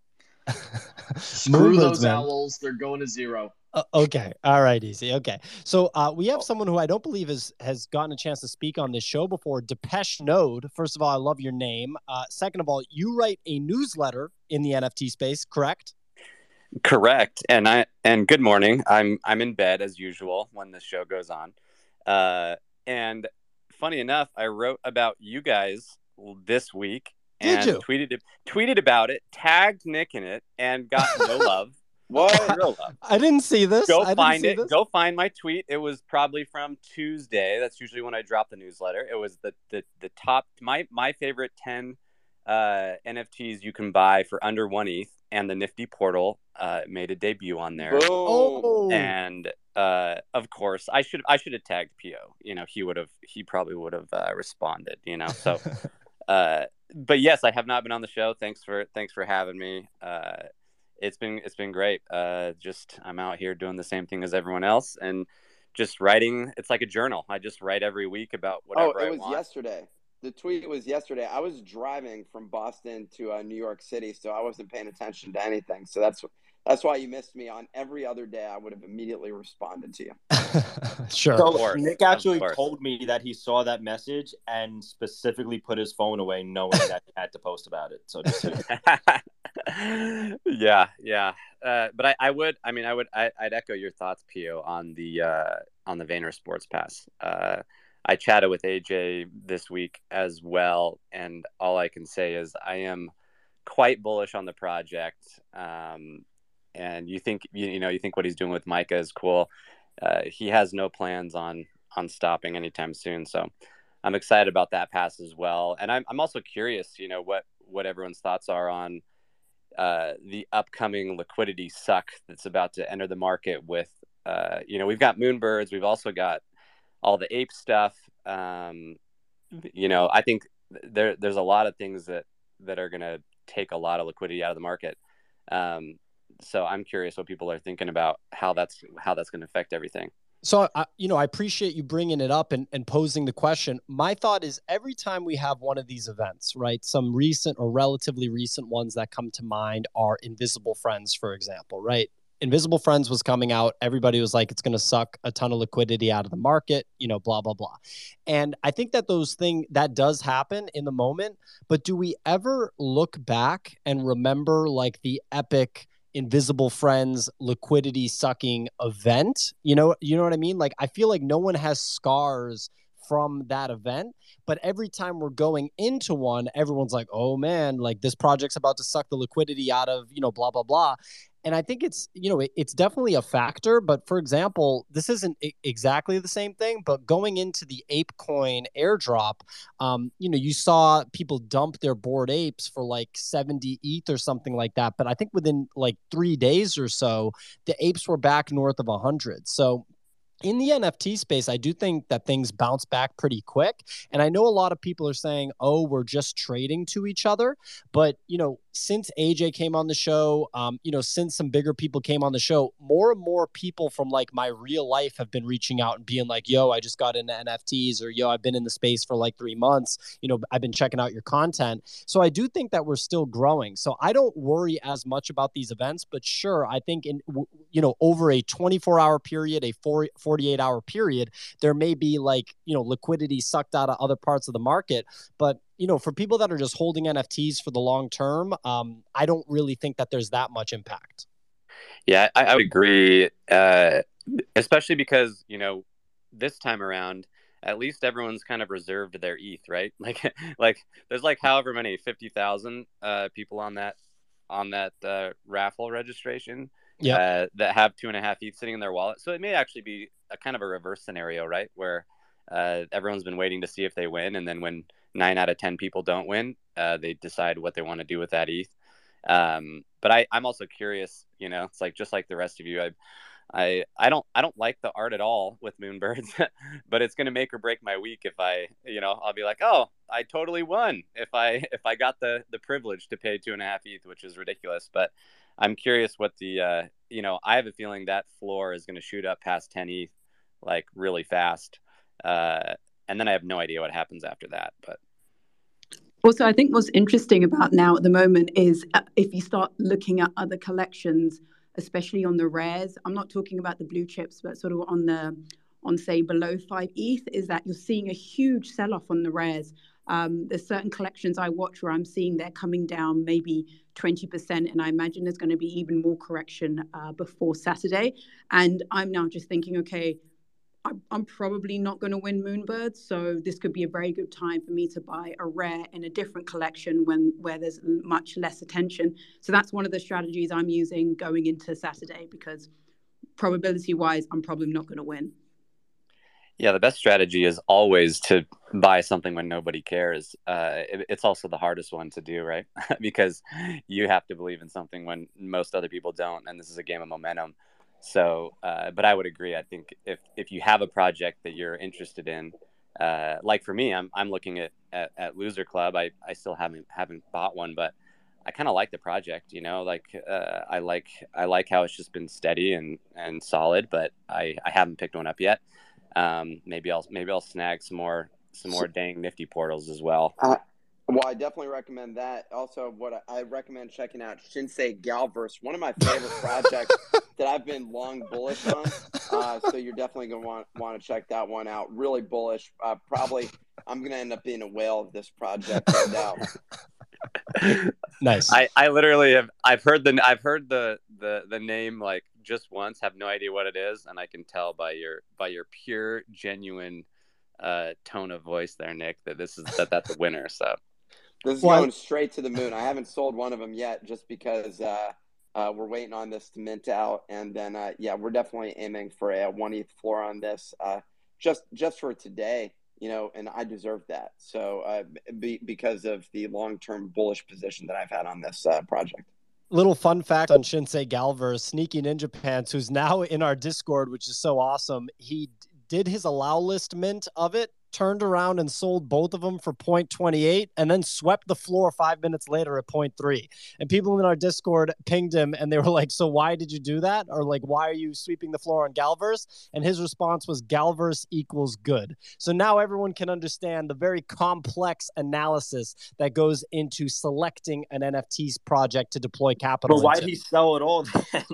Screw Moonbirds, those man. owls. They're going to zero. Uh, okay. All right. Easy. Okay. So uh, we have someone who I don't believe is, has gotten a chance to speak on this show before. Depeche Node. First of all, I love your name. Uh, second of all, you write a newsletter in the N F T space, correct? Correct. And I and good morning. I'm I'm in bed as usual when this show goes on. Uh, and funny enough, I wrote about you guys this week and Did you? tweeted tweeted about it, tagged Nick in it, and got no love. What? Real love. I didn't see this. Go I didn't find see it. this. Go find my tweet. It was probably from Tuesday. That's usually when I drop the newsletter. It was the the the top my my favorite ten uh, N F Ts you can buy for under one E T H, and the Nifty Portal uh, made a debut on there. Boom. Oh. And uh, of course, I should I should have tagged P O. You know, he would have he probably would have uh, responded. You know, so. uh, but yes, I have not been on the show. Thanks for thanks for having me. Uh, It's been it's been great. Uh, just I'm out here doing the same thing as everyone else, and just writing. It's like a journal. I just write every week about whatever Oh, it I was want. yesterday. The tweet was yesterday. I was driving from Boston to uh, New York City, so I wasn't paying attention to anything. So that's that's why you missed me. On every other day, I would have immediately responded to you. Sure. So course, Nick of actually course. told me that he saw that message and specifically put his phone away, knowing that he had to post about it. So just yeah, yeah. Uh, but I, I would. I mean, I would. I, I'd echo your thoughts, Pio, on the uh, on the Vayner Sports Pass. Uh, I chatted with A J this week as well, and all I can say is I am quite bullish on the project. Um, and you think you, you know you think what he's doing with Micah is cool. Uh, he has no plans on on stopping anytime soon, so I'm excited about that pass as well. And I'm I'm also curious, you know, what what everyone's thoughts are on uh, the upcoming liquidity suck that's about to enter the market. With uh, you know, we've got Moonbirds, we've also got all the ape stuff. Um, you know, I think there there's a lot of things that that are going to take a lot of liquidity out of the market. Um, so I'm curious what people are thinking about how that's how that's going to affect everything. So, I, you know, I appreciate you bringing it up and, and posing the question. My thought is every time we have one of these events, right, some recent or relatively recent ones that come to mind are Invisible Friends, for example, right? Invisible Friends was coming out. Everybody was like, it's going to suck a ton of liquidity out of the market, you know, blah, blah, blah. And I think that those things, that does happen in the moment. But do we ever look back and remember like the epic Invisible Friends liquidity sucking event? You know, you know what I mean? Like, I feel like no one has scars from that event, but every time we're going into one, everyone's like, oh man, like this project's about to suck the liquidity out of, you know, blah, blah, blah. And I think it's, you know, it, it's definitely a factor. But for example, this isn't I- exactly the same thing, but going into the ApeCoin airdrop, um, you know, you saw people dump their Bored Apes for like seventy E T H or something like that. But I think within like three days or so, the apes were back north of one hundred. So in the N F T space, I do think that things bounce back pretty quick. And I know a lot of people are saying, oh, we're just trading to each other. But, you know, since A J came on the show, um, you know, since some bigger people came on the show, more and more people from like my real life have been reaching out and being like, yo, I just got into N F Ts, or yo, I've been in the space for like three months. You know, I've been checking out your content. So I do think that we're still growing. So I don't worry as much about these events, but sure, I think in, you know, over a twenty-four hour period, a four, forty-eight hour period, there may be like, you know, liquidity sucked out of other parts of the market. But you know, for people that are just holding N F Ts for the long term, um, I don't really think that there's that much impact. Yeah, I, I would agree, uh, especially because, you know, this time around, at least everyone's kind of reserved their E T H, right? Like, like there's like however many fifty thousand uh, people on that on that uh, raffle registration, yeah, uh, that have two and a half E T H sitting in their wallet. So it may actually be a kind of a reverse scenario, right, where uh, everyone's been waiting to see if they win, and then when nine out of ten people don't win, uh, they decide what they want to do with that E T H. Um, but I, I'm also curious, you know, it's like, just like the rest of you, I, I, I don't, I don't like the art at all with Moonbirds, but it's going to make or break my week if I, you know, I'll be like, oh, I totally won if I, if I got the, the privilege to pay two and a half E T H, which is ridiculous. But I'm curious what the, uh, you know, I have a feeling that floor is going to shoot up past ten E T H, like really fast. Uh, and then I have no idea what happens after that, but. Also, I think what's interesting about now at the moment is uh, if you start looking at other collections, especially on the rares, I'm not talking about the blue chips, but sort of on the, on say below five E T H, is that you're seeing a huge sell-off on the rares. Um, there's certain collections I watch where I'm seeing they're coming down maybe twenty percent, and I imagine there's going to be even more correction uh, before Saturday. And I'm now just thinking, okay, I'm probably not going to win Moonbirds, so this could be a very good time for me to buy a rare in a different collection when where there's much less attention. So that's one of the strategies I'm using going into Saturday, because probability-wise, I'm probably not going to win. Yeah, the best strategy is always to buy something when nobody cares. Uh, it, it's also the hardest one to do, right? Because you have to believe in something when most other people don't, and this is a game of momentum. So, uh, but I would agree. I think if, if you have a project that you're interested in, uh, like for me, I'm I'm looking at, at, at Loser Club. I, I still haven't haven't bought one, but I kind of like the project. You know, like uh, I like I like how it's just been steady and, and solid. But I, I haven't picked one up yet. Um, maybe I'll maybe I'll snag some more some more dang nifty portals as well. Uh, well, I definitely recommend that. Also, what I, I recommend checking out Shinsei Galverse, one of my favorite projects that I've been long bullish on. Uh, so you're definitely going to want want to check that one out. Really bullish. Uh, probably I'm going to end up being a whale of this project, no doubt. Nice. I, I literally have I've heard the I've heard the, the the name like just once, have no idea what it is, and I can tell by your by your pure genuine uh, tone of voice there, Nick, that this is that that's a winner. So this is well, going straight to the moon. I haven't sold one of them yet, just because uh, uh, we're waiting on this to mint out, and then uh, yeah, we're definitely aiming for a one E T H floor on this, uh, just just for today. You know, and I deserve that. So uh, be, because of the long-term bullish position that I've had on this uh, project. Little fun fact on Shinsei Galverse, Sneaky Ninja Pants, who's now in our Discord, which is so awesome. He d- did his allow list mint of it turned around and sold both of them for zero point two eight and then swept the floor five minutes later at zero point three. And people in our Discord pinged him and they were like, so why did you do that? Or like, why are you sweeping the floor on Galverse? And his response was Galverse equals good. So now everyone can understand the very complex analysis that goes into selecting an N F T project to deploy capital But why into. did he sell it all then?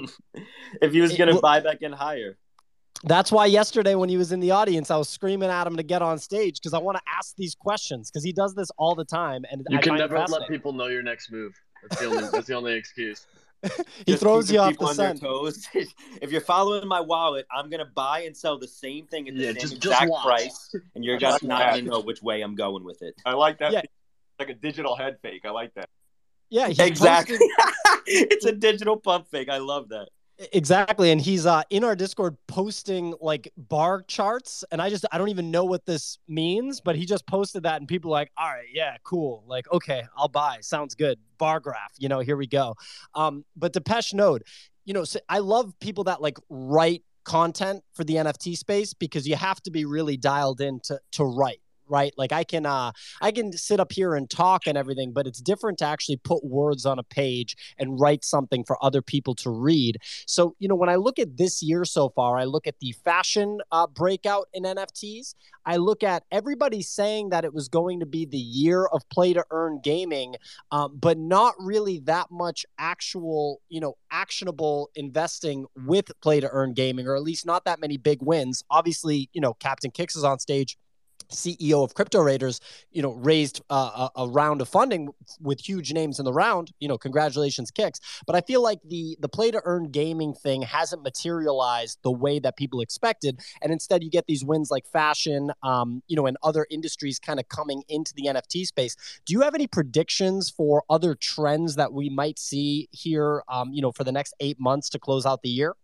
If he was going to buy back in higher. That's why yesterday when he was in the audience, I was screaming at him to get on stage because I want to ask these questions because he does this all the time. And you I can find never it let fascinating. people know your next move. That's the only, that's the only excuse. He Just throws keeping you off people the on their scent. toes. If you're following my wallet, I'm going to buy and sell the same thing at the Yeah, same just- just exact watch. price. And you're gonna, Just not watch. going to know which way I'm going with it. I like that. Yeah. Like a digital head fake. I like that. Yeah, he's Exactly. posted- It's a digital pump fake. I love that. Exactly. And he's uh, in our Discord posting like bar charts. And I just, I don't even know what this means, but he just posted that and people are like, all right, yeah, cool. Like, okay, I'll buy. Sounds good. Bar graph, you know, here we go. Um, but Depeche Mode, you know, so I love people that like write content for the N F T space because you have to be really dialed in to, to write. Right. Like I can uh, I can sit up here and talk and everything, but it's different to actually put words on a page and write something for other people to read. So, you know, when I look at this year so far, I look at the fashion uh, breakout in N F Ts. I look at everybody saying that it was going to be the year of play to earn gaming, um, but not really that much actual, you know, actionable investing with play to earn gaming, or at least not that many big wins. Obviously, you know, Captain Kicks is on stage. C E O of Crypto Raiders, you know, raised uh, a, a round of funding with huge names in the round. You know, congratulations, Kicks. But I feel like the the play to earn gaming thing hasn't materialized the way that people expected, and instead you get these wins like fashion, um, you know, and other industries kind of coming into the N F T space. Do you have any predictions for other trends that we might see here, um, you know, for the next eight months to close out the year?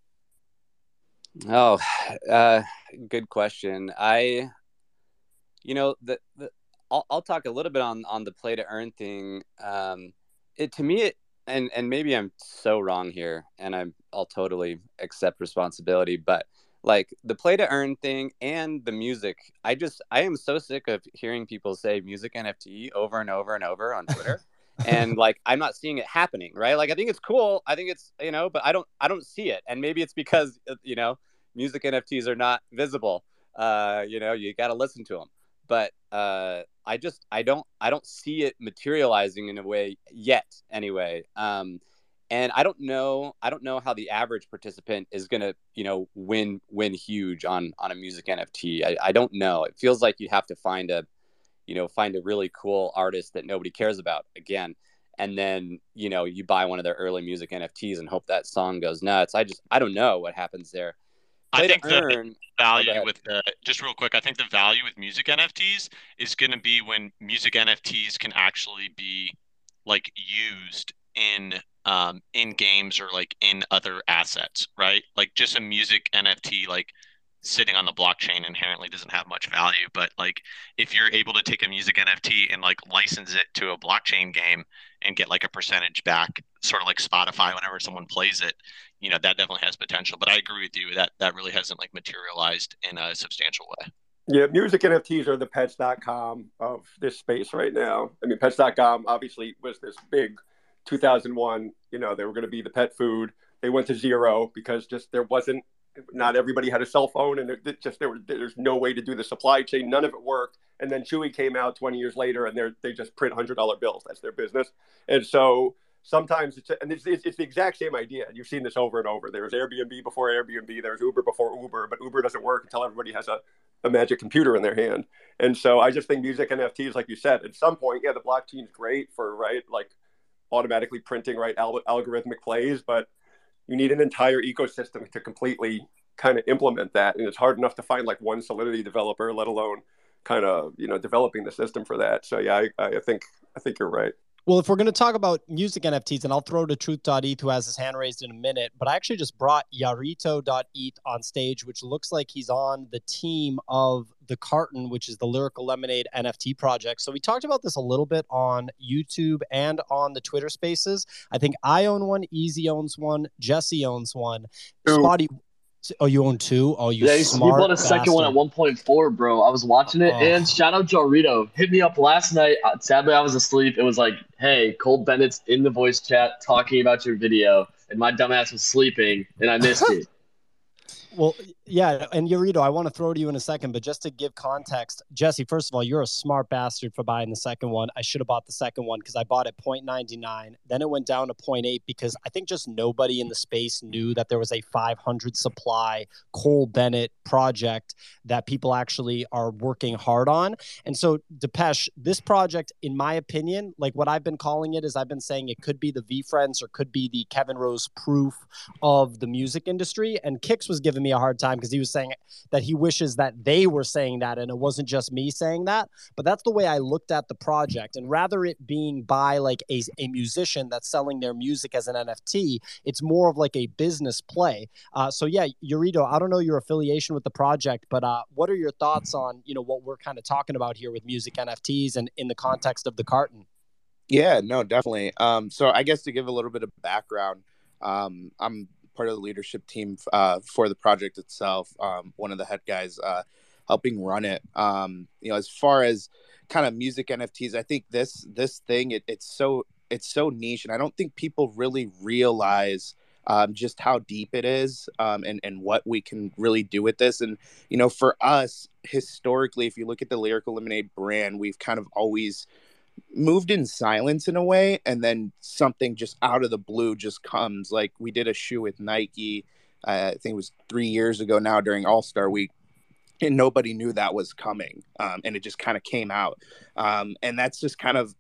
Oh, uh, good question. I. You know, the, the I'll, I'll talk a little bit on, on the play to earn thing. Um, it to me, it, and and maybe I'm so wrong here, and I'm I'll totally accept responsibility. But like the play to earn thing and the music, I just I am so sick of hearing people say music N F T over and over and over on Twitter, and like I'm not seeing it happening. Right? Like I think it's cool. I think it's you know, but I don't I don't see it, and maybe it's because you know music N F Ts are not visible. Uh, you know, you got to listen to them. But uh, I just I don't I don't see it materializing in a way yet anyway. Um, and I don't know I don't know how the average participant is gonna you know win win huge on on a music N F T. I, I don't know. It feels like you have to find a you know find a really cool artist that nobody cares about again, and then you know you buy one of their early music N F Ts and hope that song goes nuts. I just I don't know what happens there. I think the earn, value oh, with the just real quick, I think the value with music N F Ts is going to be when music N F Ts can actually be like used in um in games or like in other assets, right? Like just a music N F T like sitting on the blockchain inherently doesn't have much value, but like if you're able to take a music N F T and like license it to a blockchain game and get like a percentage back, sort of like Spotify whenever someone plays it, you know, that definitely has potential. But I agree with you that that really hasn't like materialized in a substantial way. Yeah, music N F Ts are the pets dot com of this space right now. I mean, pets dot com obviously was this big two thousand one, you know, they were going to be the pet food. They went to zero because just there wasn't, not everybody had a cell phone, and there, just there, there's no way to do the supply chain. None of it worked. And then Chewy came out twenty years later, and they they just print one hundred dollar bills. That's their business. And so sometimes it's, and it's, it's, it's the exact same idea. You've seen this over and over. There was Airbnb before Airbnb. There was Uber before Uber, but Uber doesn't work until everybody has a, a magic computer in their hand. And so I just think music N F Ts, like you said, at some point, yeah, the blockchain's great for, right, like automatically printing, right, al- algorithmic plays, but you need an entire ecosystem to completely kind of implement that. And it's hard enough to find like one Solidity developer, let alone kind of, you know, developing the system for that. So yeah, I, I think, I think you're right. Well, if we're going to talk about music N F Ts, and I'll throw to truth dot E T H, who has his hand raised in a minute, but I actually just brought Yarito dot E T H on stage, which looks like he's on the team of The Carton, which is the Lyrical Lemonade N F T project. So we talked about this a little bit on YouTube and on the Twitter Spaces. I think I own one, Easy owns one, Jesse owns one. Ooh. Spotty, Oh, you own two? Oh, you Yeah, he, he smart bought a second one at bastard. one point four, bro. I was watching it, Oh. and shout out Jarrito. Hit me up last night. Uh, Sadly, I was asleep. It was like, hey, Cole Bennett's in the voice chat talking about your video, and my dumbass was sleeping, and I missed it. Well, yeah, and Eurito, I want to throw to you in a second, but just to give context, Jesse, first of all, you're a smart bastard for buying the second one. I should have bought the second one because I bought it point nine nine. Then it went down to point eight because I think just nobody in the space knew that there was a five hundred supply Cole Bennett project that people actually are working hard on. And so, Depeche, this project, in my opinion, like what I've been calling it is I've been saying it could be the V-Friends or could be the Kevin Rose proof of the music industry. And Kix was giving me a hard time because he was saying that he wishes that they were saying that and it wasn't just me saying that. But that's the way I looked at the project. And rather it being by like a, a musician that's selling their music as an N F T, it's more of like a business play. Uh, so yeah, Eurito, I don't know your affiliation with the project, but uh, what are your thoughts on, you know, what we're kind of talking about here with music N F Ts and in the context of the carton? Yeah, no, definitely. Um, so I guess to give a little bit of background, um, I'm part of the leadership team uh, for the project itself. Um, one of the head guys uh, helping run it. Um, you know, as far as kind of music N F Ts, I think this this thing it, it's so it's so niche, and I don't think people really realize um, just how deep it is um, and and what we can really do with this. And you know, for us historically, if you look at the Lyrical Lemonade brand, we've kind of always moved in silence in a way, and then something just out of the blue just comes. Like we did a shoe with Nike, uh, I think it was three years ago now during All-Star Week, and nobody knew that was coming, um, and it just kind of came out. Um, and that's just kind of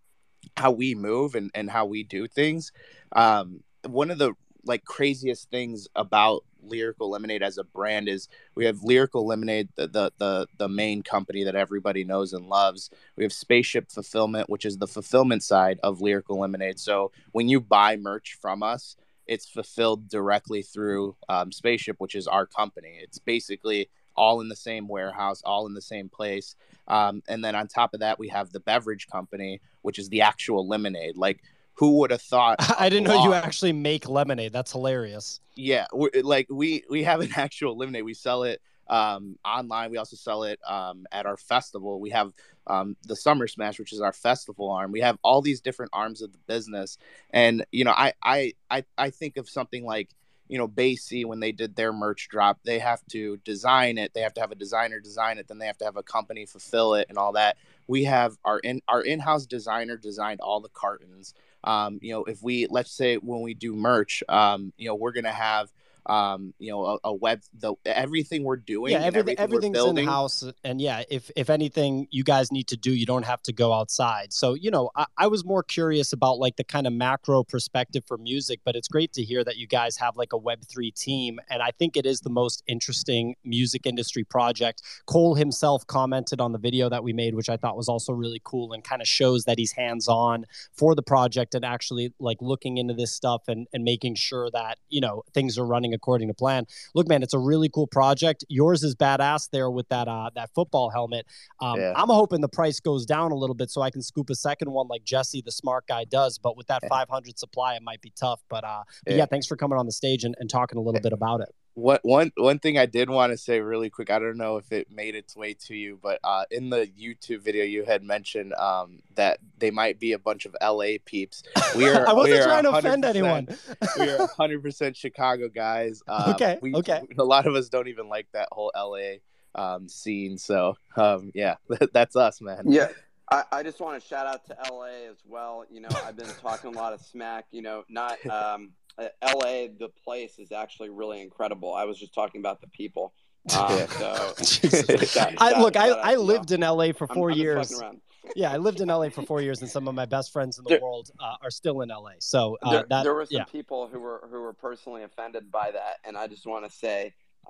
how we move and, and how we do things. Um, one of the like craziest things about Lyrical Lemonade as a brand is we have Lyrical Lemonade, the, the the the main company that everybody knows and loves. We have Spaceship Fulfillment, which is the fulfillment side of Lyrical Lemonade. So when you buy merch from us, it's fulfilled directly through um, Spaceship, which is our company. It's basically all in the same warehouse, all in the same place. Um, and then on top of that, we have the beverage company, which is the actual lemonade. Like, who would have thought? I didn't know you actually make lemonade. That's hilarious. Yeah, we're, like we we have an actual lemonade. We sell it um, online. We also sell it um, at our festival. We have um, the Summer Smash, which is our festival arm. We have all these different arms of the business. And you know, I I I, I think of something like, you know, Basie, when they did their merch drop, they have to design it. They have to have a designer design it. Then they have to have a company fulfill it and all that. We have our in our in-house designer designed all the cartons. Um, you know, if we, let's say when we do merch, um, you know, we're going to have, um, you know, a, a web, the, everything we're doing. Yeah, everything, everything everything's in house. And yeah, if, if anything you guys need to do, you don't have to go outside. So, you know, I, I was more curious about like the kind of macro perspective for music, but it's great to hear that you guys have like a Web three team. And I think it is the most interesting music industry project. Cole himself commented on the video that we made, which I thought was also really cool and kind of shows that he's hands-on for the project and actually like looking into this stuff and, and making sure that, you know, things are running according to plan. Look, man, it's a really cool project. Yours is badass there with that uh, that football helmet. Um, Yeah. I'm hoping the price goes down a little bit so I can scoop a second one like Jesse, the smart guy, does. But with that five hundred supply, it might be tough. But, uh, but yeah. Yeah. thanks for coming on the stage and, and talking a little bit about it. What one one thing I did want to say really quick, I don't know if it made its way to you, but uh, in the YouTube video you had mentioned um, that they might be a bunch of L A peeps. We are. I wasn't we are trying to one offend hundred percent anyone. We are one hundred percent Chicago guys. Um, Okay, We, okay. A lot of us don't even like that whole L A um, scene. So um, yeah, that's us, man. Yeah, I, I just want to shout out to L A as well. You know, I've been talking a lot of smack. You know, not um, uh, L A, the place is actually really incredible. I was just talking about the people. Um, Yeah. so, Jesus. shout- I, shout- look, I, shout out I to lived y'all. in L A for I'm- four I'm just years. fucking around. Yeah, I lived in L A for four years, and some of my best friends in the There- world uh, are still in L A. So uh, there, that, there were some yeah. people who were who were personally offended by that, and I just want to say,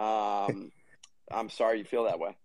um, I'm sorry you feel that way.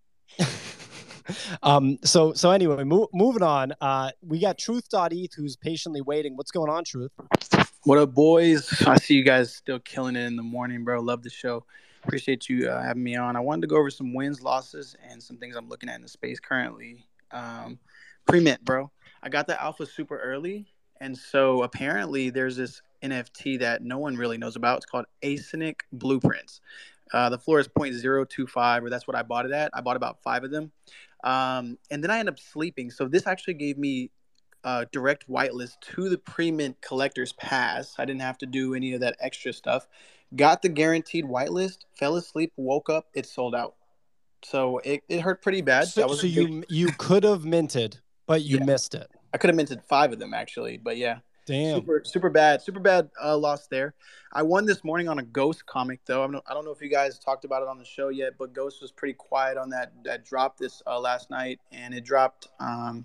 um. So so anyway, mo- moving on. Uh, we got Truth.eth who's patiently waiting. What's going on, Truth? What up, boys? I see you guys still killing it in the morning, bro. Love the show. Appreciate you uh, having me on. I wanted to go over some wins, losses, and some things I'm looking at in the space currently. Um, pre-mint, bro. I got the alpha super early, and so apparently there's this N F T that no one really knows about. It's called Async Blueprints. Uh, the floor is point zero two five, or that's what I bought it at. I bought about five of them. Um, and then I ended up sleeping. So this actually gave me a direct whitelist to the pre-mint collector's pass. I didn't have to do any of that extra stuff. Got the guaranteed whitelist, fell asleep, woke up, it sold out. So it, it hurt pretty bad. So, that was so you you could have minted, but you Yeah. missed it. I could have minted five of them actually, but yeah. Damn. Super, super bad, super bad uh, loss there. I won this morning on a Ghost comic, though. I don't, I don't know if you guys talked about it on the show yet, but Ghost was pretty quiet on that. That dropped this uh, last night, and it dropped. Um,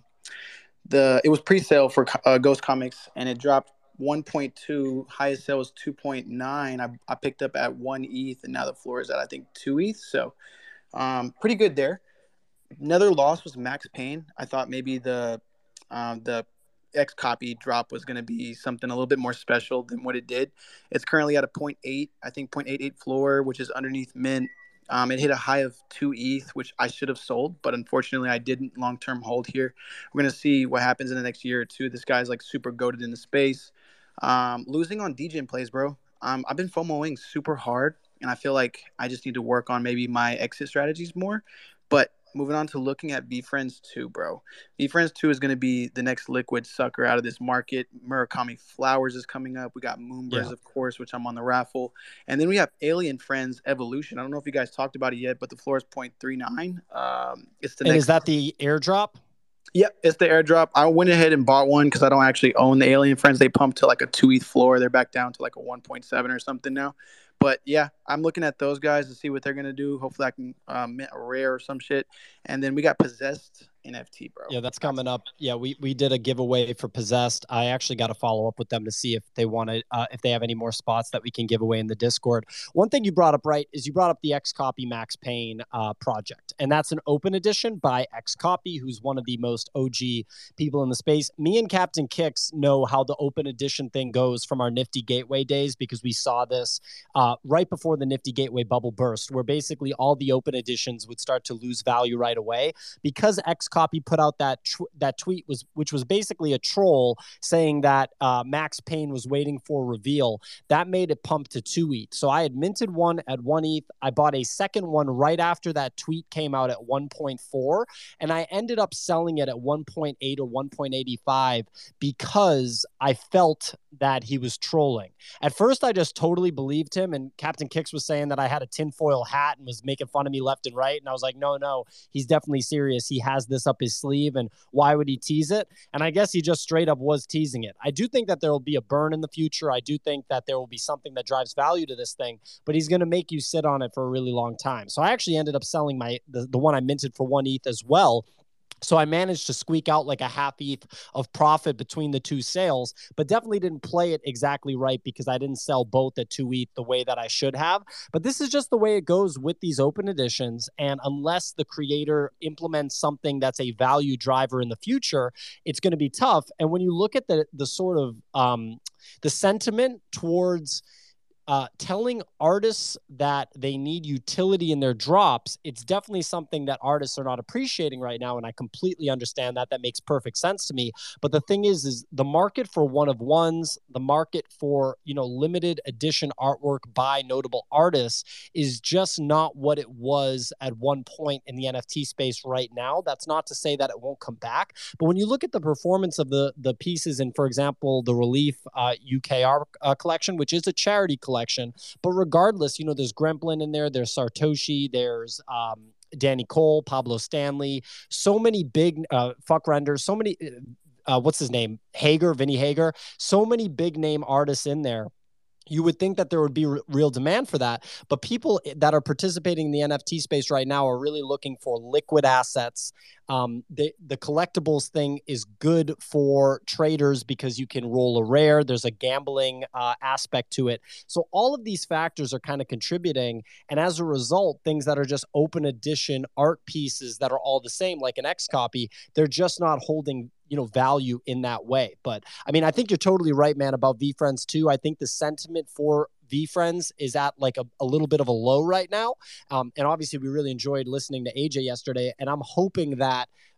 the it was pre-sale for uh, Ghost Comics, and it dropped one point two. Highest sale was two point nine. I, I picked up at one E T H, and now the floor is at I think two E T H. So, um, pretty good there. Another loss was Max Payne. I thought maybe the um, the X copy drop was going to be something a little bit more special than what it did. It's currently at a point eight, I think point eight eight floor, which is underneath mint. Um, it hit a high of two E T H, which I should have sold, but unfortunately I didn't long-term hold here. We're going to see what happens in the next year or two. This guy's like super goated in the space. Um, losing on D J plays, bro. Um, I've been FOMOing super hard, and I feel like I just need to work on maybe my exit strategies more. But moving on to looking at VeeFriends two, bro. VeeFriends two is going to be the next liquid sucker out of this market. Murakami Flowers is coming up. We got Moonbirds, Yeah. of course, which I'm on the raffle. And then we have Alien Friends Evolution. I don't know if you guys talked about it yet, but the floor is point three nine. Um, it's the And next. is that the airdrop? Yep, it's the airdrop. I went ahead and bought one because I don't actually own the Alien Friends. They pumped to like a two E T H floor. They're back down to like a one point seven or something now. But yeah, I'm looking at those guys to see what they're gonna do. Hopefully, I can um, mint a rare or some shit. And then we got Possessed N F T, bro. Yeah, that's coming up. Yeah, we we did a giveaway for Possessed. I actually got to follow up with them to see if they want to, uh, if they have any more spots that we can give away in the Discord. One thing you brought up, right, is you brought up the X-Copy Max Payne uh, project, and that's an open edition by X-Copy, who's one of the most O G people in the space. Me and Captain Kicks know how the open edition thing goes from our Nifty Gateway days because we saw this uh, right before the Nifty Gateway bubble burst, where basically all the open editions would start to lose value right away because X-Copy put out that tw- that tweet was which was basically a troll saying that uh, Max Payne was waiting for reveal. That made it pump to two E T H. So I had minted one at one E T H. I bought a second one right after that tweet came out at one point four, and I ended up selling it at one point eight or one point eight five because I felt that he was trolling. At first, I just totally believed him, and Captain Kicks was saying that I had a tinfoil hat and was making fun of me left and right, and I was like, no, no, he's definitely serious. He has this up his sleeve, and why would he tease it? And I guess he just straight up was teasing it. I do think that there will be a burn in the future. I do think that there will be something that drives value to this thing, but he's going to make you sit on it for a really long time. So I actually ended up selling my the, the one I minted for one E T H as well. So I managed to squeak out like a half E T H of profit between the two sales, but definitely didn't play it exactly right because I didn't sell both at two E T H the way that I should have. But this is just the way it goes with these open editions. And unless the creator implements something that's a value driver in the future, it's going to be tough. And when you look at the the sort of um, the sentiment towards Uh, telling artists that they need utility in their drops, it's definitely something that artists are not appreciating right now, and I completely understand that. That makes perfect sense to me. But the thing is, is the market for one of ones, the market for, you know, limited edition artwork by notable artists is just not what it was at one point in the N F T space right now. That's not to say that it won't come back, but when you look at the performance of the the pieces in, for example, the Relief uh, U K R uh, collection, which is a charity collection. Collection. But regardless, you know, there's Gremplin in there, there's Sartoshi, there's um, Danny Cole, Pablo Stanley, so many big uh, fuck renders, so many, uh, what's his name? Hager, Vinny Hager, so many big name artists in there. You would think that there would be r- real demand for that, but people that are participating in the N F T space right now are really looking for liquid assets. Um, the, the collectibles thing is good for traders because you can roll a rare. There's a gambling uh, aspect to it. So all of these factors are kind of contributing. And as a result, things that are just open edition art pieces that are all the same, like an X copy, they're just not holding, you know, value in that way. But I mean, I think you're totally right, man, about VeeFriends too. I think the sentiment for VeeFriends is at like a, a little bit of a low right now. Um, and obviously we really enjoyed listening to A J yesterday, and I'm hoping that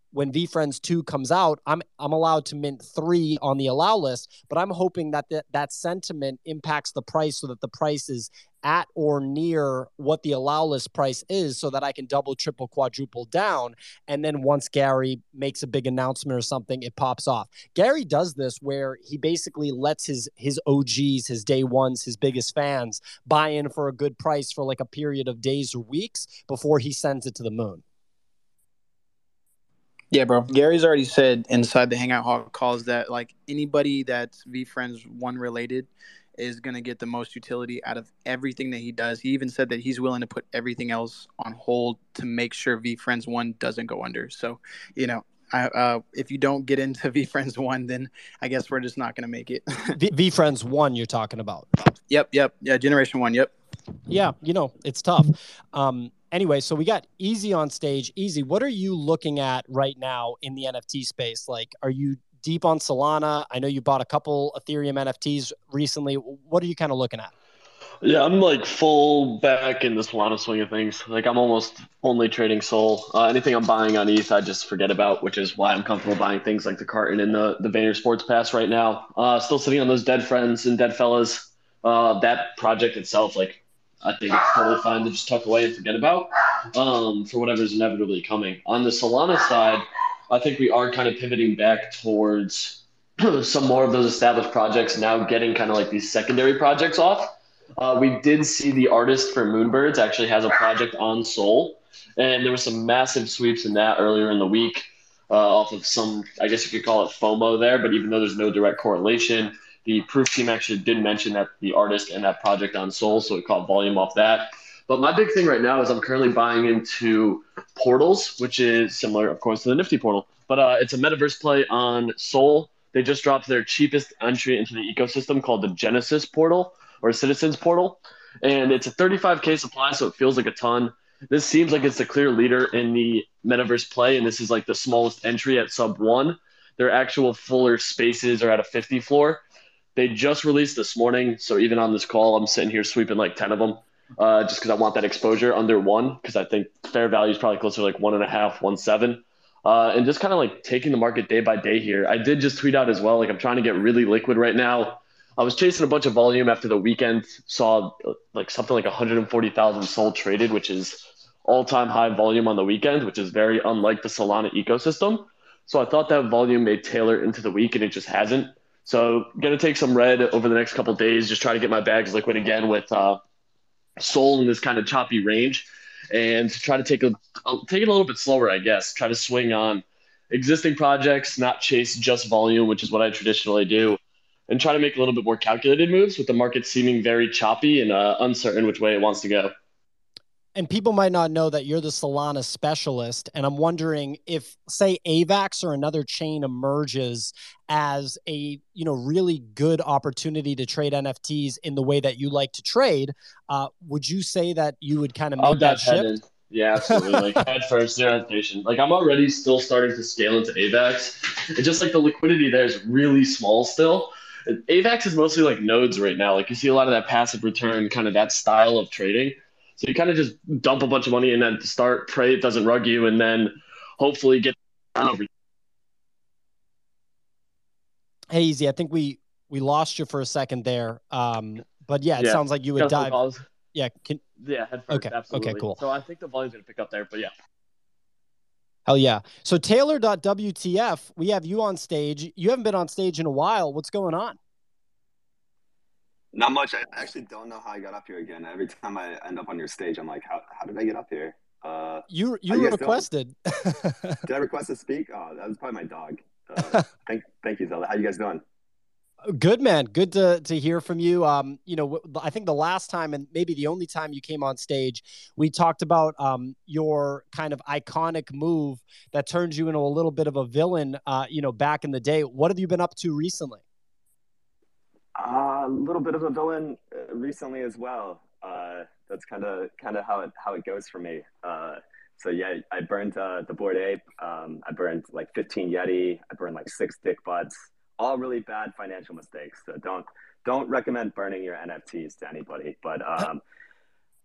when VFriends two comes out, I'm I'm allowed to mint three on the allow list, but I'm hoping that th- that sentiment impacts the price so that the price is at or near what the allow list price is, so that I can double, triple, quadruple down. And then once Gary makes a big announcement or something, it pops off. Gary does this where he basically lets his his O Gs, his day ones, his biggest fans buy in for a good price for like a period of days or weeks before he sends it to the moon. Yeah, bro. Gary's already said inside the Hangout Hall calls that like anybody that's VFriends one related is going to get the most utility out of everything that he does. He even said that he's willing to put everything else on hold to make sure VFriends one doesn't go under. So, you know, I, uh, if you don't get into VFriends one, then I guess we're just not going to make it. v- VFriends one you're talking about. Yep, yep. Yeah, Generation one, yep. Yeah, you know, it's tough. Um, anyway, so we got Easy on stage. Easy, what are you looking at right now in the N F T space? Like, are you deep on Solana? I know you bought a couple Ethereum N F Ts recently. What are you kind of looking at? Yeah, I'm like full back in the Solana swing of things. Like I'm almost only trading Sol. Uh, anything I'm buying on E T H, I just forget about, which is why I'm comfortable buying things like the Carton and the the Vayner Sports Pass right now. Uh, still sitting on those dead friends and dead fellas. Uh, that project itself, like I think it's totally fine to just tuck away and forget about um, for whatever's inevitably coming. On the Solana side, I think we are kind of pivoting back towards some more of those established projects now getting kind of like these secondary projects off. Uh, we did see the artist for Moonbirds actually has a project on Sol, and there was some massive sweeps in that earlier in the week uh, off of some, I guess you could call it FOMO there, but even though there's no direct correlation, the proof team actually did mention that the artist and that project on Sol, so it caught volume off that. But my big thing right now is I'm currently buying into Portals, which is similar, of course, to the Nifty Portal, but uh, it's a metaverse play on Sol. They just dropped their cheapest entry into the ecosystem called the Genesis Portal, or Citizens Portal, and it's a thirty-five K supply, so it feels like a ton. This seems like it's the clear leader in the metaverse play, and this is like the smallest entry at sub one. Their actual fuller spaces are at a fifty floor. They just released this morning, so even on this call, I'm sitting here sweeping like ten of them, uh, just because I want that exposure under one, because I think fair value is probably closer to like one and a half, one seven. Uh, and just kind of like taking the market day by day here. I did just tweet out as well, like I'm trying to get really liquid right now. I was chasing a bunch of volume after the weekend, saw like something like one hundred forty thousand sold traded, which is all-time high volume on the weekend, which is very unlike the Solana ecosystem. So I thought that volume may tailor into the week, and it just hasn't. So going to take some red over the next couple of days, just try to get my bags liquid again with uh, Sol in this kind of choppy range, and try to take a take it a little bit slower, I guess. Try to swing on existing projects, not chase just volume, which is what I traditionally do, and try to make a little bit more calculated moves with the market seeming very choppy and uh, uncertain which way it wants to go. And people might not know that you're the Solana specialist. And I'm wondering if, say, AVAX or another chain emerges as a, you know, really good opportunity to trade N F Ts in the way that you like to trade, uh, would you say that you would kind of make that shift? Yeah, absolutely. Like head first, zero hesitation. Like I'm already still starting to scale into AVAX. And just like the liquidity there is really small still. AVAX is mostly like nodes right now. Like you see a lot of that passive return, kind of that style of trading. So you kind of just dump a bunch of money in at the start, pray it doesn't rug you, and then hopefully get over. Hey, Easy, I think we we lost you for a second there. Um, but yeah, it Yeah. sounds like you would Got some dive. calls. Yeah. Can, Yeah, head first, Okay, absolutely. okay, cool. So I think the volume's going to pick up there, but yeah. Hell yeah. So Taylor.W T F, we have you on stage. You haven't been on stage in a while. What's going on? Not much. I actually don't know how I got up here again. Every time I end up on your stage, I'm like, how how did I get up here? Uh, You how you you were guys doing? requested. Did I request to speak? Oh, that was probably my dog. Uh, thank thank you, Zelda. How you guys doing? Good, man. Good to to hear from you. Um, you know, I think the last time and maybe the only time you came on stage, we talked about um your kind of iconic move that turned you into a little bit of a villain. Uh, you know, back in the day. What have you been up to recently? Uh, a little bit of a villain uh, recently as well. Uh, that's kind of kind of how it how it goes for me. Uh, so yeah, I burned uh, the Bored Ape. Um, I burned like fifteen Yeti. I burned like six Dick Butts. All really bad financial mistakes. So don't don't recommend burning your N F Ts to anybody. But um,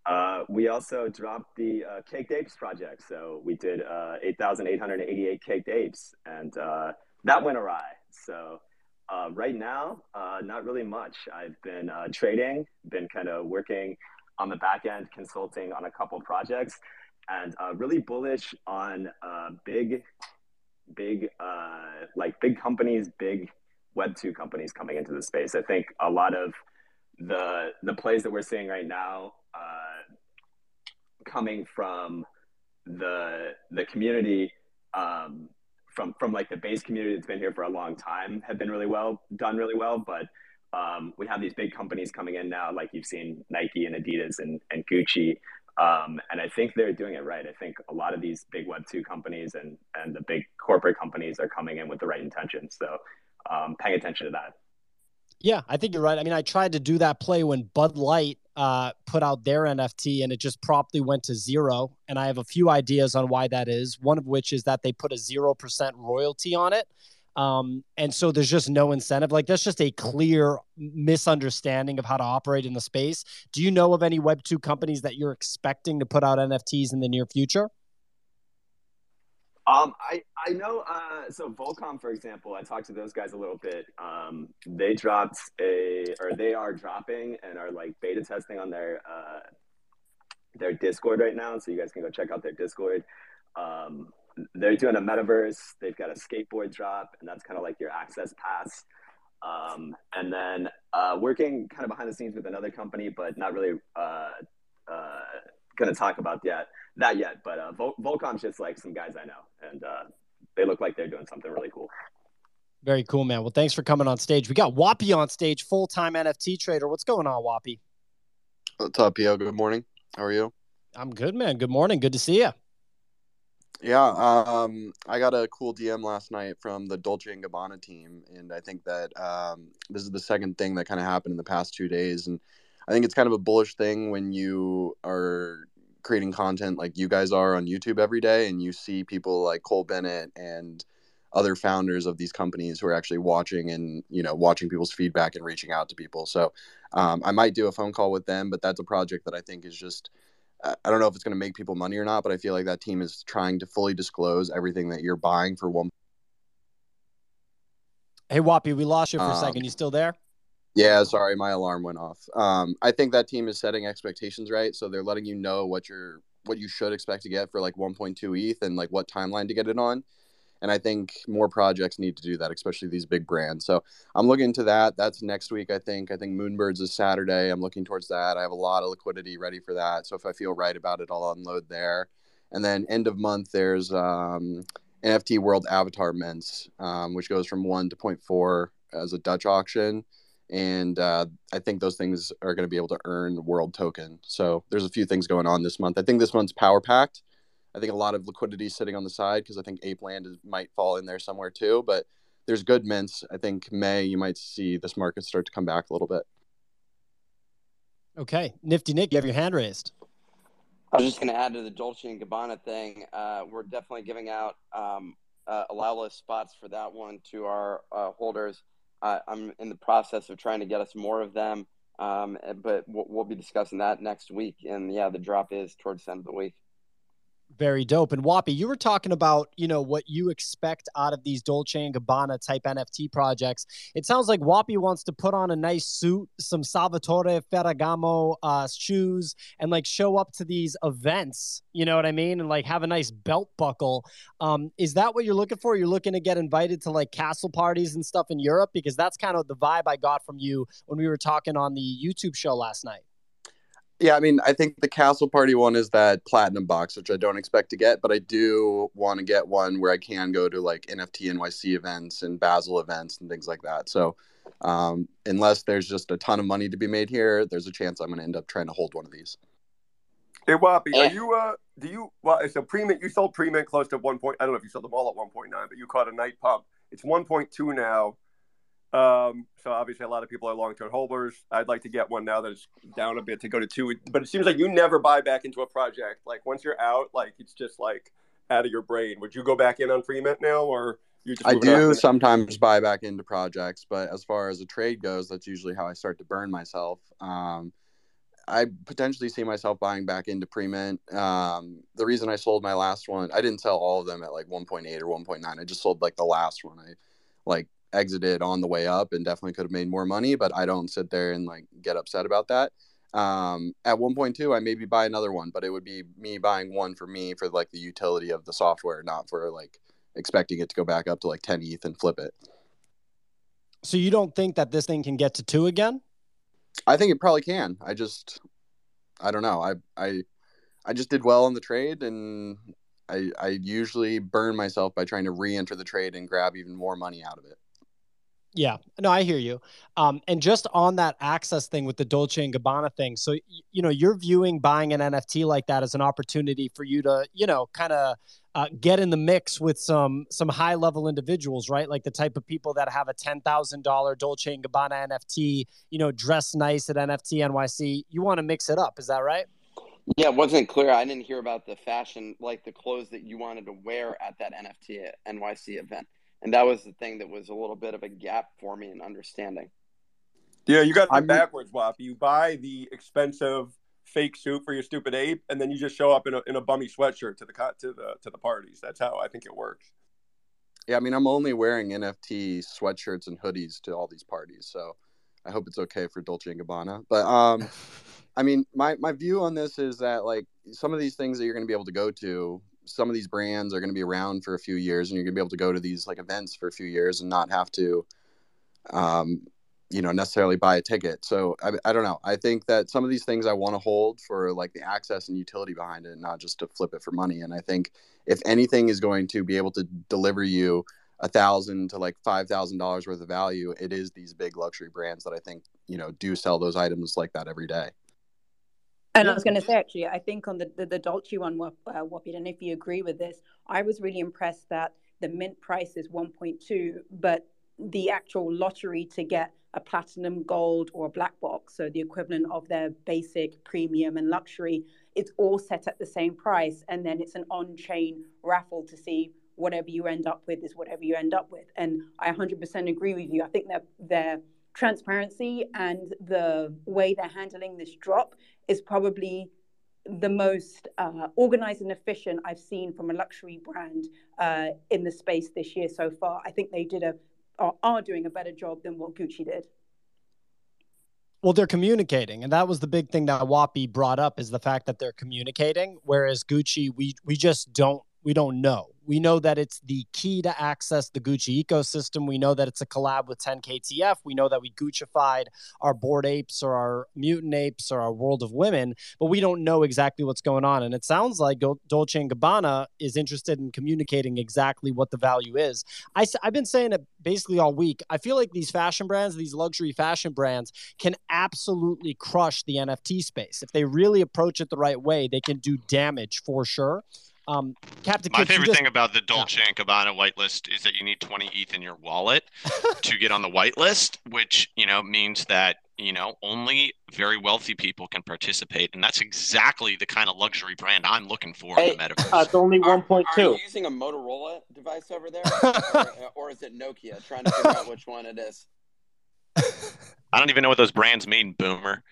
Uh, we also dropped the uh, Caked Apes project. So we did uh, eight thousand eight hundred eighty-eight Caked Apes, and uh, that went awry. So uh, right now, uh, not really much. I've been uh, trading, been kind of working on the back end, consulting on a couple projects, and uh, really bullish on uh, big, big, uh, like big companies, big Web two companies coming into the space. I think a lot of the the plays that we're seeing right now uh, coming from the the community, um, from from like the base community that's been here for a long time, have been really well done, really well. But um, we have these big companies coming in now, like you've seen Nike and Adidas and, and Gucci, um, and I think they're doing it right. I think a lot of these big Web two companies and and the big corporate companies are coming in with the right intentions. So um, paying attention to that. Yeah, I think you're right. I mean, I tried to do that play when Bud Light uh, put out their N F T, and it just promptly went to zero. And I have a few ideas on why that is. One of which is that they put a zero percent royalty on it. Um, and so there's just no incentive. Like, that's just a clear misunderstanding of how to operate in the space. Do you know of any Web two companies that you're expecting to put out N F Ts in the near future? Um, I, I know, uh, so Volcom, for example, I talked to those guys a little bit. Um, they dropped a, or they are dropping and are like beta testing on their, uh, their Discord right now. So you guys can go check out their Discord. Um, they're doing a metaverse. They've got a skateboard drop, and that's kind of like your access pass. Um, and then, uh, working kind of behind the scenes with another company, but not really, uh, uh, going to talk about yet. Not yet, but uh, Vol- Volcom's just like some guys I know, and uh, they look like they're doing something really cool. Very cool, man. Well, thanks for coming on stage. We got Whoppy on stage, full-time N F T trader. What's going on, Whoppy? What's up, P O? Good morning. How are you? I'm good, man. Good morning. Good to see you. Yeah, um, I got a cool D M last night from the Dolce and Gabbana team, and I think that um, this is the second thing that kind of happened in the past two days, and I think it's kind of a bullish thing when you are creating content like you guys are on YouTube every day, and you see people like Cole Bennett and other founders of these companies who are actually watching and, you know, watching people's feedback and reaching out to people. So um, I might do a phone call with them, but that's a project that I think is just, I don't know if it's going to make people money or not, but I feel like that team is trying to fully disclose everything that you're buying for one. Hey, Whoppy, we lost you for um, a second. You still there? Yeah, sorry, my alarm went off. Um, I think that team is setting expectations right, so they're letting you know what you're what you should expect to get for like one point two E T H and like what timeline to get it on. And I think more projects need to do that, especially these big brands. So I'm looking into that. That's next week, I think. I think Moonbirds is Saturday. I'm looking towards that. I have a lot of liquidity ready for that. So if I feel right about it, I'll unload there. And then end of month, there's um, N F T World Avatar Mints, um, which goes from one to zero point four as a Dutch auction. And uh, I think those things are going to be able to earn world token. So there's a few things going on this month. I think this month's power packed. I think a lot of liquidity is sitting on the side because I think Ape Land is, might fall in there somewhere too. But there's good mints. I think May, you might see this market start to come back a little bit. Okay. Nifty Nick, you have your hand raised. I was just going to add to the Dolce and Gabbana thing. Uh, we're definitely giving out um, uh, allow list spots for that one to our uh, holders. Uh, I'm in the process of trying to get us more of them, um, but we'll, we'll be discussing that next week. And yeah, the drop is towards the end of the week. Very dope. And Whoppy, you were talking about, you know, what you expect out of these Dolce and Gabbana type N F T projects. It sounds like Whoppy wants to put on a nice suit, some Salvatore Ferragamo uh, shoes, and like show up to these events, you know what I mean? And like have a nice belt buckle. Um, is that what you're looking for? You're looking to get invited to like castle parties and stuff in Europe? Because that's kind of the vibe I got from you when we were talking on the YouTube show last night. Yeah, I mean, I think the Castle Party one is that platinum box, which I don't expect to get, but I do want to get one where I can go to like N F T N Y C events and Basel events and things like that. So um, unless there's just a ton of money to be made here, there's a chance I'm going to end up trying to hold one of these. Hey, Whoppy, are you, uh, do you, well, so pre-mint, you sold pre-mint close to one point, I don't know if you sold them all at one point nine, but you caught a night pump. It's one point two now. Um, so obviously a lot of people are long-term holders. I'd like to get one now that it's down a bit to go to two, but it seems like you never buy back into a project. Like once you're out, like it's just like out of your brain. Would you go back in on pre-mint now, or you just? I do sometimes buy back into projects, but as far as a trade goes, that's usually how I start to burn myself. Um, I potentially see myself buying back into pre-mint. Um, the reason I sold my last one, I didn't sell all of them at like one point eight or one point nine. I just sold like the last one. I like exited on the way up and definitely could have made more money, but I don't sit there and like get upset about that. Um, at one point two, I maybe buy another one, but it would be me buying one for me for like the utility of the software, not for like expecting it to go back up to like ten E T H and flip it. So you don't think that this thing can get to two again? I think it probably can. I just, I don't know. I, I, I just did well in the trade, and I, I usually burn myself by trying to re-enter the trade and grab even more money out of it. Yeah, no, I hear you. Um, and just on that access thing with the Dolce and Gabbana thing. So, you know, you're viewing buying an N F T like that as an opportunity for you to, you know, kind of uh, get in the mix with some, some high level individuals, right? Like the type of people that have a ten thousand dollars Dolce and Gabbana N F T, you know, dress nice at N F T N Y C. You want to mix it up. Is that right? Yeah, it wasn't clear. I didn't hear about the fashion, like the clothes that you wanted to wear at that N F T N Y C event. And that was the thing that was a little bit of a gap for me in understanding. Yeah, you got it backwards, Wap. You buy the expensive fake suit for your stupid ape, and then you just show up in a in a bummy sweatshirt to the to the to the parties. That's how I think it works. Yeah, I mean, I'm only wearing N F T sweatshirts and hoodies to all these parties, so I hope it's okay for Dolce and Gabbana. But um, I mean, my my view on this is that like some of these things that you're going to be able to go to, some of these brands are going to be around for a few years, and you're going to be able to go to these like events for a few years and not have to, um, you know, necessarily buy a ticket. So I, I don't know. I think that some of these things I want to hold for like the access and utility behind it, not just to flip it for money. And I think if anything is going to be able to deliver you a thousand to like five thousand dollars worth of value, it is these big luxury brands that I think, you know, do sell those items like that every day. And I was going to say, actually, I think on the, the, the Dolce one, uh, Whoopi, and if you agree with this, I was really impressed that the mint price is one point two, but the actual lottery to get a platinum, gold, or a black box, so the equivalent of their basic, premium, and luxury, it's all set at the same price. And then it's an on-chain raffle to see whatever you end up with is whatever you end up with. And I one hundred percent agree with you. I think that their transparency and the way they're handling this drop is probably the most uh, organized and efficient I've seen from a luxury brand uh, in the space this year so far. I think they did a are, are doing a better job than what Gucci did. Well, they're communicating, and that was the big thing that Whoopi brought up, is the fact that they're communicating, whereas Gucci, we we just don't we don't know. We know that it's the key to access the Gucci ecosystem. We know that it's a collab with ten K T F. We know that we Guccified our Bored Apes or our Mutant Apes or our World of Women, but we don't know exactly what's going on. And it sounds like Dolce and Gabbana is interested in communicating exactly what the value is. I, I've been saying it basically all week. I feel like these fashion brands, these luxury fashion brands, can absolutely crush the N F T space. If they really approach it the right way, they can do damage for sure. Um, Captain My Kicks, favorite just, thing about the Dolce and Gabbana whitelist is that you need twenty E T H in your wallet to get on the whitelist, which, you know, means that, you know, only very wealthy people can participate. And that's exactly the kind of luxury brand I'm looking for Hey, in the metaverse. uh, it's only one point Are two. you using a Motorola device over there, or, or is it Nokia? Trying to figure out which one it is. I don't even know what those brands mean, boomer.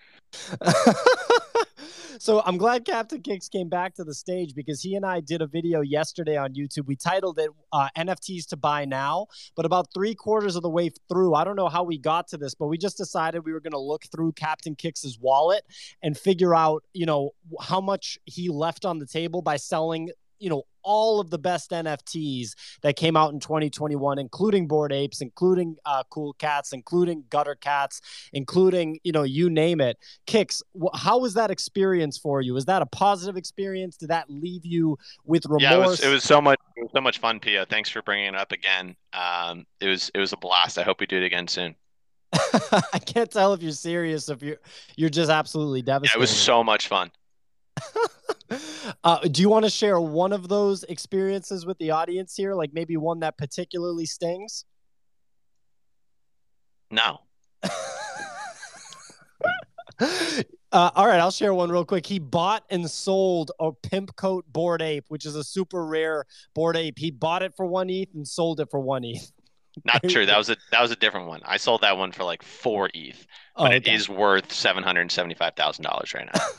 So I'm glad Captain Kicks came back to the stage, because he and I did a video yesterday on YouTube. We titled it uh, N F Ts to buy now, but about three quarters of the way through, I don't know how we got to this, but we just decided we were going to look through Captain Kicks' wallet and figure out, you know, how much he left on the table by selling, you know, all of the best N F Ts that came out in twenty twenty-one, including Bored Apes, including uh, Cool Cats, including Gutter Cats, including, you know, you name it. Kicks, how was that experience for you? Was that a positive experience? Did that leave you with remorse? Yeah, it was, it was so much, it was so much fun, Pia. Thanks for bringing it up again. Um, it was, it was a blast. I hope we do it again soon. I can't tell if you're serious, if you're, you're just absolutely devastated. Yeah, it was so much fun. Uh, do you want to share one of those experiences with the audience here? Like maybe one that particularly stings? No. Uh, all right, I'll share one real quick. He bought and sold a Pimp Coat Bored Ape, which is a super rare Bored Ape. He bought it for one E T H and sold it for one E T H. Not true. That was a that was a different one. I sold that one for like four E T H, but Oh, it okay. is worth seven hundred seventy-five thousand dollars right now.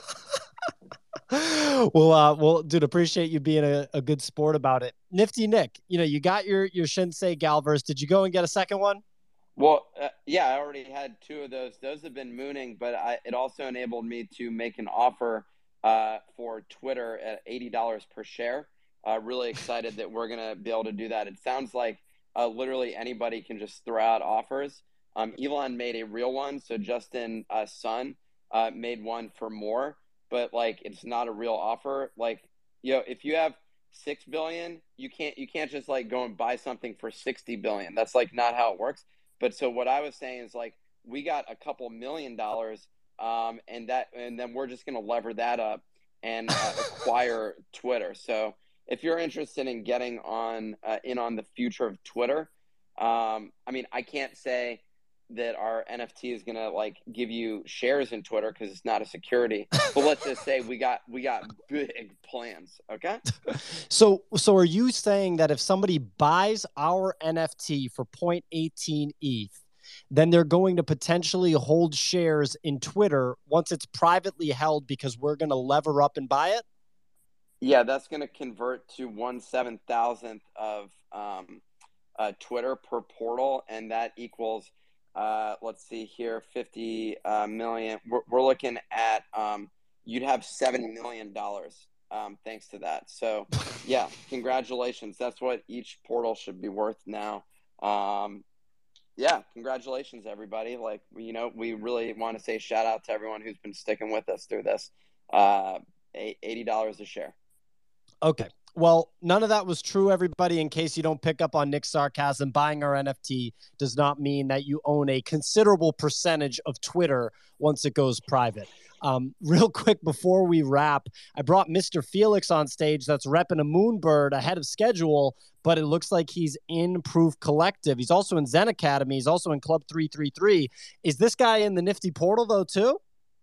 well, uh, well, dude, appreciate you being a, a good sport about it. Nifty Nick, you know, you got your your Shinsei Galverse. Did you go and get a second one? Well, uh, yeah, I already had two of those. Those have been mooning, but I, it also enabled me to make an offer uh, for Twitter at eighty dollars per share. Uh, really excited that we're going to be able to do that. It sounds like uh, literally anybody can just throw out offers. Um, Elon made a real one, so Justin uh, Sun uh, made one for more, but like it's not a real offer. Like, you know, if you have six billion, you can't you can't just like go and buy something for sixty billion. That's like not how it works. But so what I was saying is like we got a couple million dollars, um, and that and then we're just going to lever that up and uh, acquire Twitter. So if you're interested in getting on uh, in on the future of Twitter, um, I mean, I can't say that our N F T is going to like give you shares in Twitter because it's not a security. But let's just say we got we got big plans. Okay. So, so are you saying that if somebody buys our N F T for zero point one eight E T H, then they're going to potentially hold shares in Twitter once it's privately held because we're going to lever up and buy it? Yeah, that's going to convert to one seven thousandth of um, uh, Twitter per portal, and that equals, uh, let's see here, fifty uh, million. We're, we're looking at um, you'd have seven million dollars um, thanks to that. So, yeah, congratulations. That's what each portal should be worth now. Um, yeah, congratulations, everybody. Like, you know, we really want to say shout out to everyone who's been sticking with us through this. Uh, eighty dollars a share. Okay. Well, none of that was true, everybody. In case you don't pick up on Nick's sarcasm, buying our N F T does not mean that you own a considerable percentage of Twitter once it goes private. Um, real quick before we wrap, I brought Mister Felix on stage that's repping a Moonbird ahead of schedule, but it looks like he's in Proof Collective. He's also in Zen Academy. He's also in Club three three three. Is this guy in the Nifty Portal, though, too?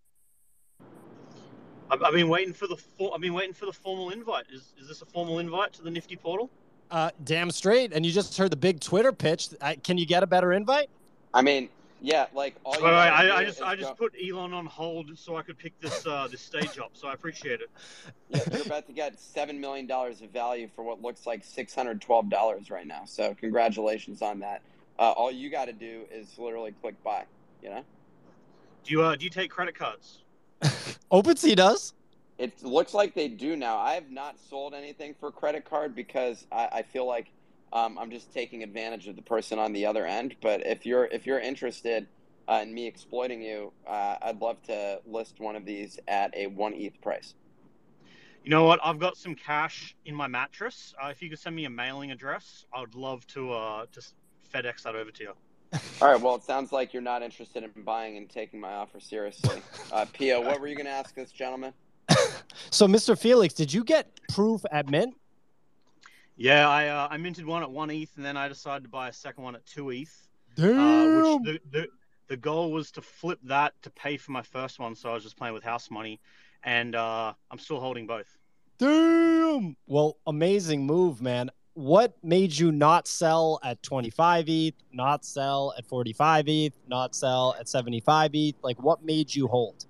I've been waiting for the for, I've been waiting for the formal invite. Is is this a formal invite to the Nifty Portal? Uh, damn straight. And you just heard the big Twitter pitch. I, can you get a better invite? I mean, yeah, like all you Wait, wait, gotta I, do I just is I just go- put Elon on hold so I could pick this uh, this stage up. So I appreciate it. yeah, you're about to get seven million dollars of value for what looks like six hundred twelve dollars right now. So congratulations on that. Uh, all you got to do is literally click buy. You know. Do you uh do you take credit cards? OpenSea does. It looks like they do now. I have not sold anything for credit card because I, I feel like um, I'm just taking advantage of the person on the other end. But if you're if you're interested uh, in me exploiting you, uh, I'd love to list one of these at a one E T H price. You know what? I've got some cash in my mattress. Uh, if you could send me a mailing address, I would love to uh to FedEx that over to you. All right. Well, it sounds like you're not interested in buying and taking my offer seriously. Uh, Pio, what were you going to ask this gentleman? So, Mister Felix, did you get Proof at Mint? Yeah, I uh, I minted one at one E T H, and then I decided to buy a second one at two E T H. Damn. Uh, which the, the the goal was to flip that to pay for my first one, so I was just playing with house money, and uh, I'm still holding both. Damn. Well, amazing move, man. What made you not sell at twenty-five E T H, not sell at forty-five E T H, not sell at seventy-five E T H? Like, what made you hold?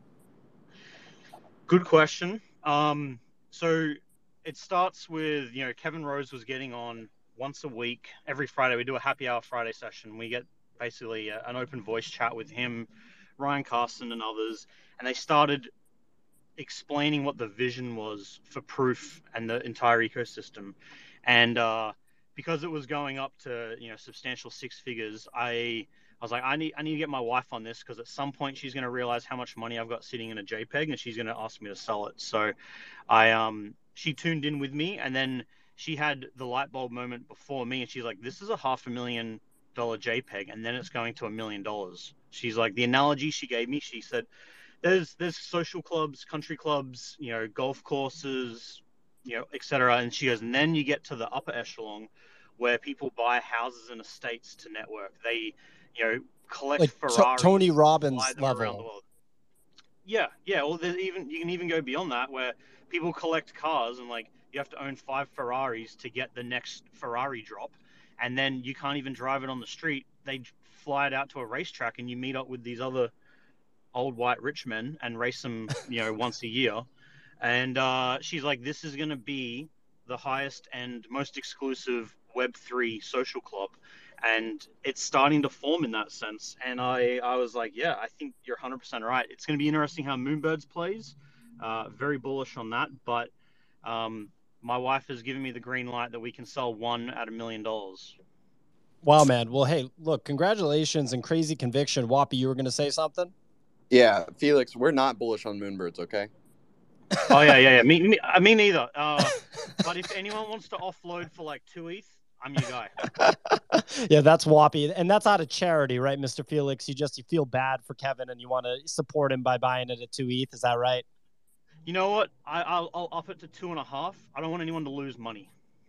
Good question. Um, so it starts with, you know, Kevin Rose was getting on once a week. Every Friday, we do a happy hour Friday session. We get basically a, an open voice chat with him, Ryan Carson, and others. And they started explaining what the vision was for Proof and the entire ecosystem. And uh, because it was going up to, you know, substantial six figures, I... I was like, I need, I need to get my wife on this because at some point she's going to realize how much money I've got sitting in a JPEG and she's going to ask me to sell it. So I, um, she tuned in with me, and then she had the light bulb moment before me, and she's like, this is a half a million dollar JPEG, and then it's going to a million dollars. She's like, the analogy she gave me, she said, there's, there's social clubs, country clubs, you know, golf courses, you know, et cetera. And she goes, and then you get to the upper echelon where people buy houses and estates to network. They, you know, collect Like Ferraris. T- Tony Robbins fly them around the level. world. Yeah, yeah. Well, there's even you can even go beyond that, where people collect cars, and like you have to own five Ferraris to get the next Ferrari drop, and then you can't even drive it on the street. They fly it out to a racetrack, and you meet up with these other old white rich men and race them, you know, once a year. And uh, she's like, this is going to be the highest and most exclusive Web three social club. And it's starting to form in that sense. And I, I was like, yeah, I think you're one hundred percent right. It's going to be interesting how Moonbirds plays. Uh, very bullish on that. But um, my wife has given me the green light that we can sell one at a million dollars. Wow, man. Well, hey, look, congratulations and crazy conviction. Whoppy, you were going to say something? Yeah, Felix, we're not bullish on Moonbirds, okay? Oh, yeah, yeah, yeah. Me, me, me neither. Uh, but if anyone wants to offload for like two E T H, I'm your guy. Yeah, that's Whoppy. And that's out of charity, right, Mister Felix? You just you feel bad for Kevin and you want to support him by buying it at two E T H. Is that right? You know what? I, I'll, I'll up it to two and a half. I don't want anyone to lose money.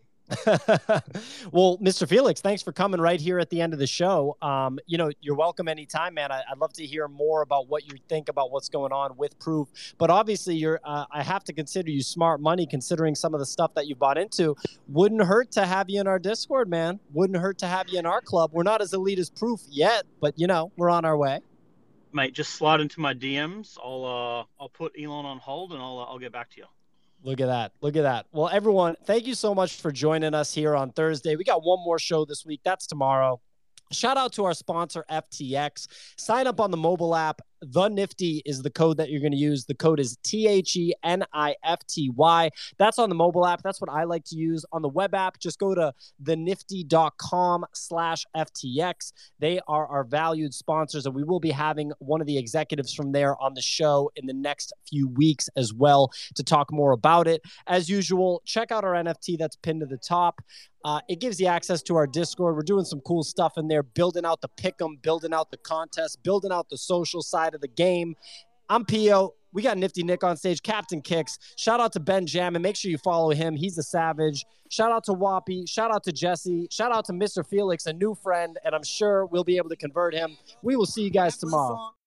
Well, Mister Felix, thanks for coming right here at the end of the show. Um, you know, you're welcome anytime, man. I, I'd love to hear more about what you think about what's going on with Proof. But obviously, you're. Uh, I have to consider you smart money, considering some of the stuff that you bought into. Wouldn't hurt to have you in our Discord, man. Wouldn't hurt to have you in our club. We're not as elite as Proof yet, but you know, we're on our way. Mate, just slide into my D Ms. I'll uh, I'll put Elon on hold and I'll uh, I'll get back to you. Look at that. Look at that. Well, everyone, thank you so much for joining us here on Thursday. We got one more show this week. That's tomorrow. Shout out to our sponsor, F T X. Sign up on the mobile app. The Nifty is the code that you're going to use. The code is T H E N I F T Y. That's on the mobile app. That's what I like to use. On the web app, just go to the nifty dot com slash F T X. They are our valued sponsors, and we will be having one of the executives from there on the show in the next few weeks as well to talk more about it. As usual, check out our N F T that's pinned to the top. Uh, it gives you access to our Discord. We're doing some cool stuff in there, building out the pick'em, building out the contest, building out the social side of the game. I'm Pio. We got Nifty Nick on stage, Captain Kicks. Shout out to Ben Jam, and make sure you follow him. He's a savage. Shout out to Whoppy. Shout out to Jesse. Shout out to Mister Felix, a new friend, and I'm sure we'll be able to convert him. We will see you guys tomorrow.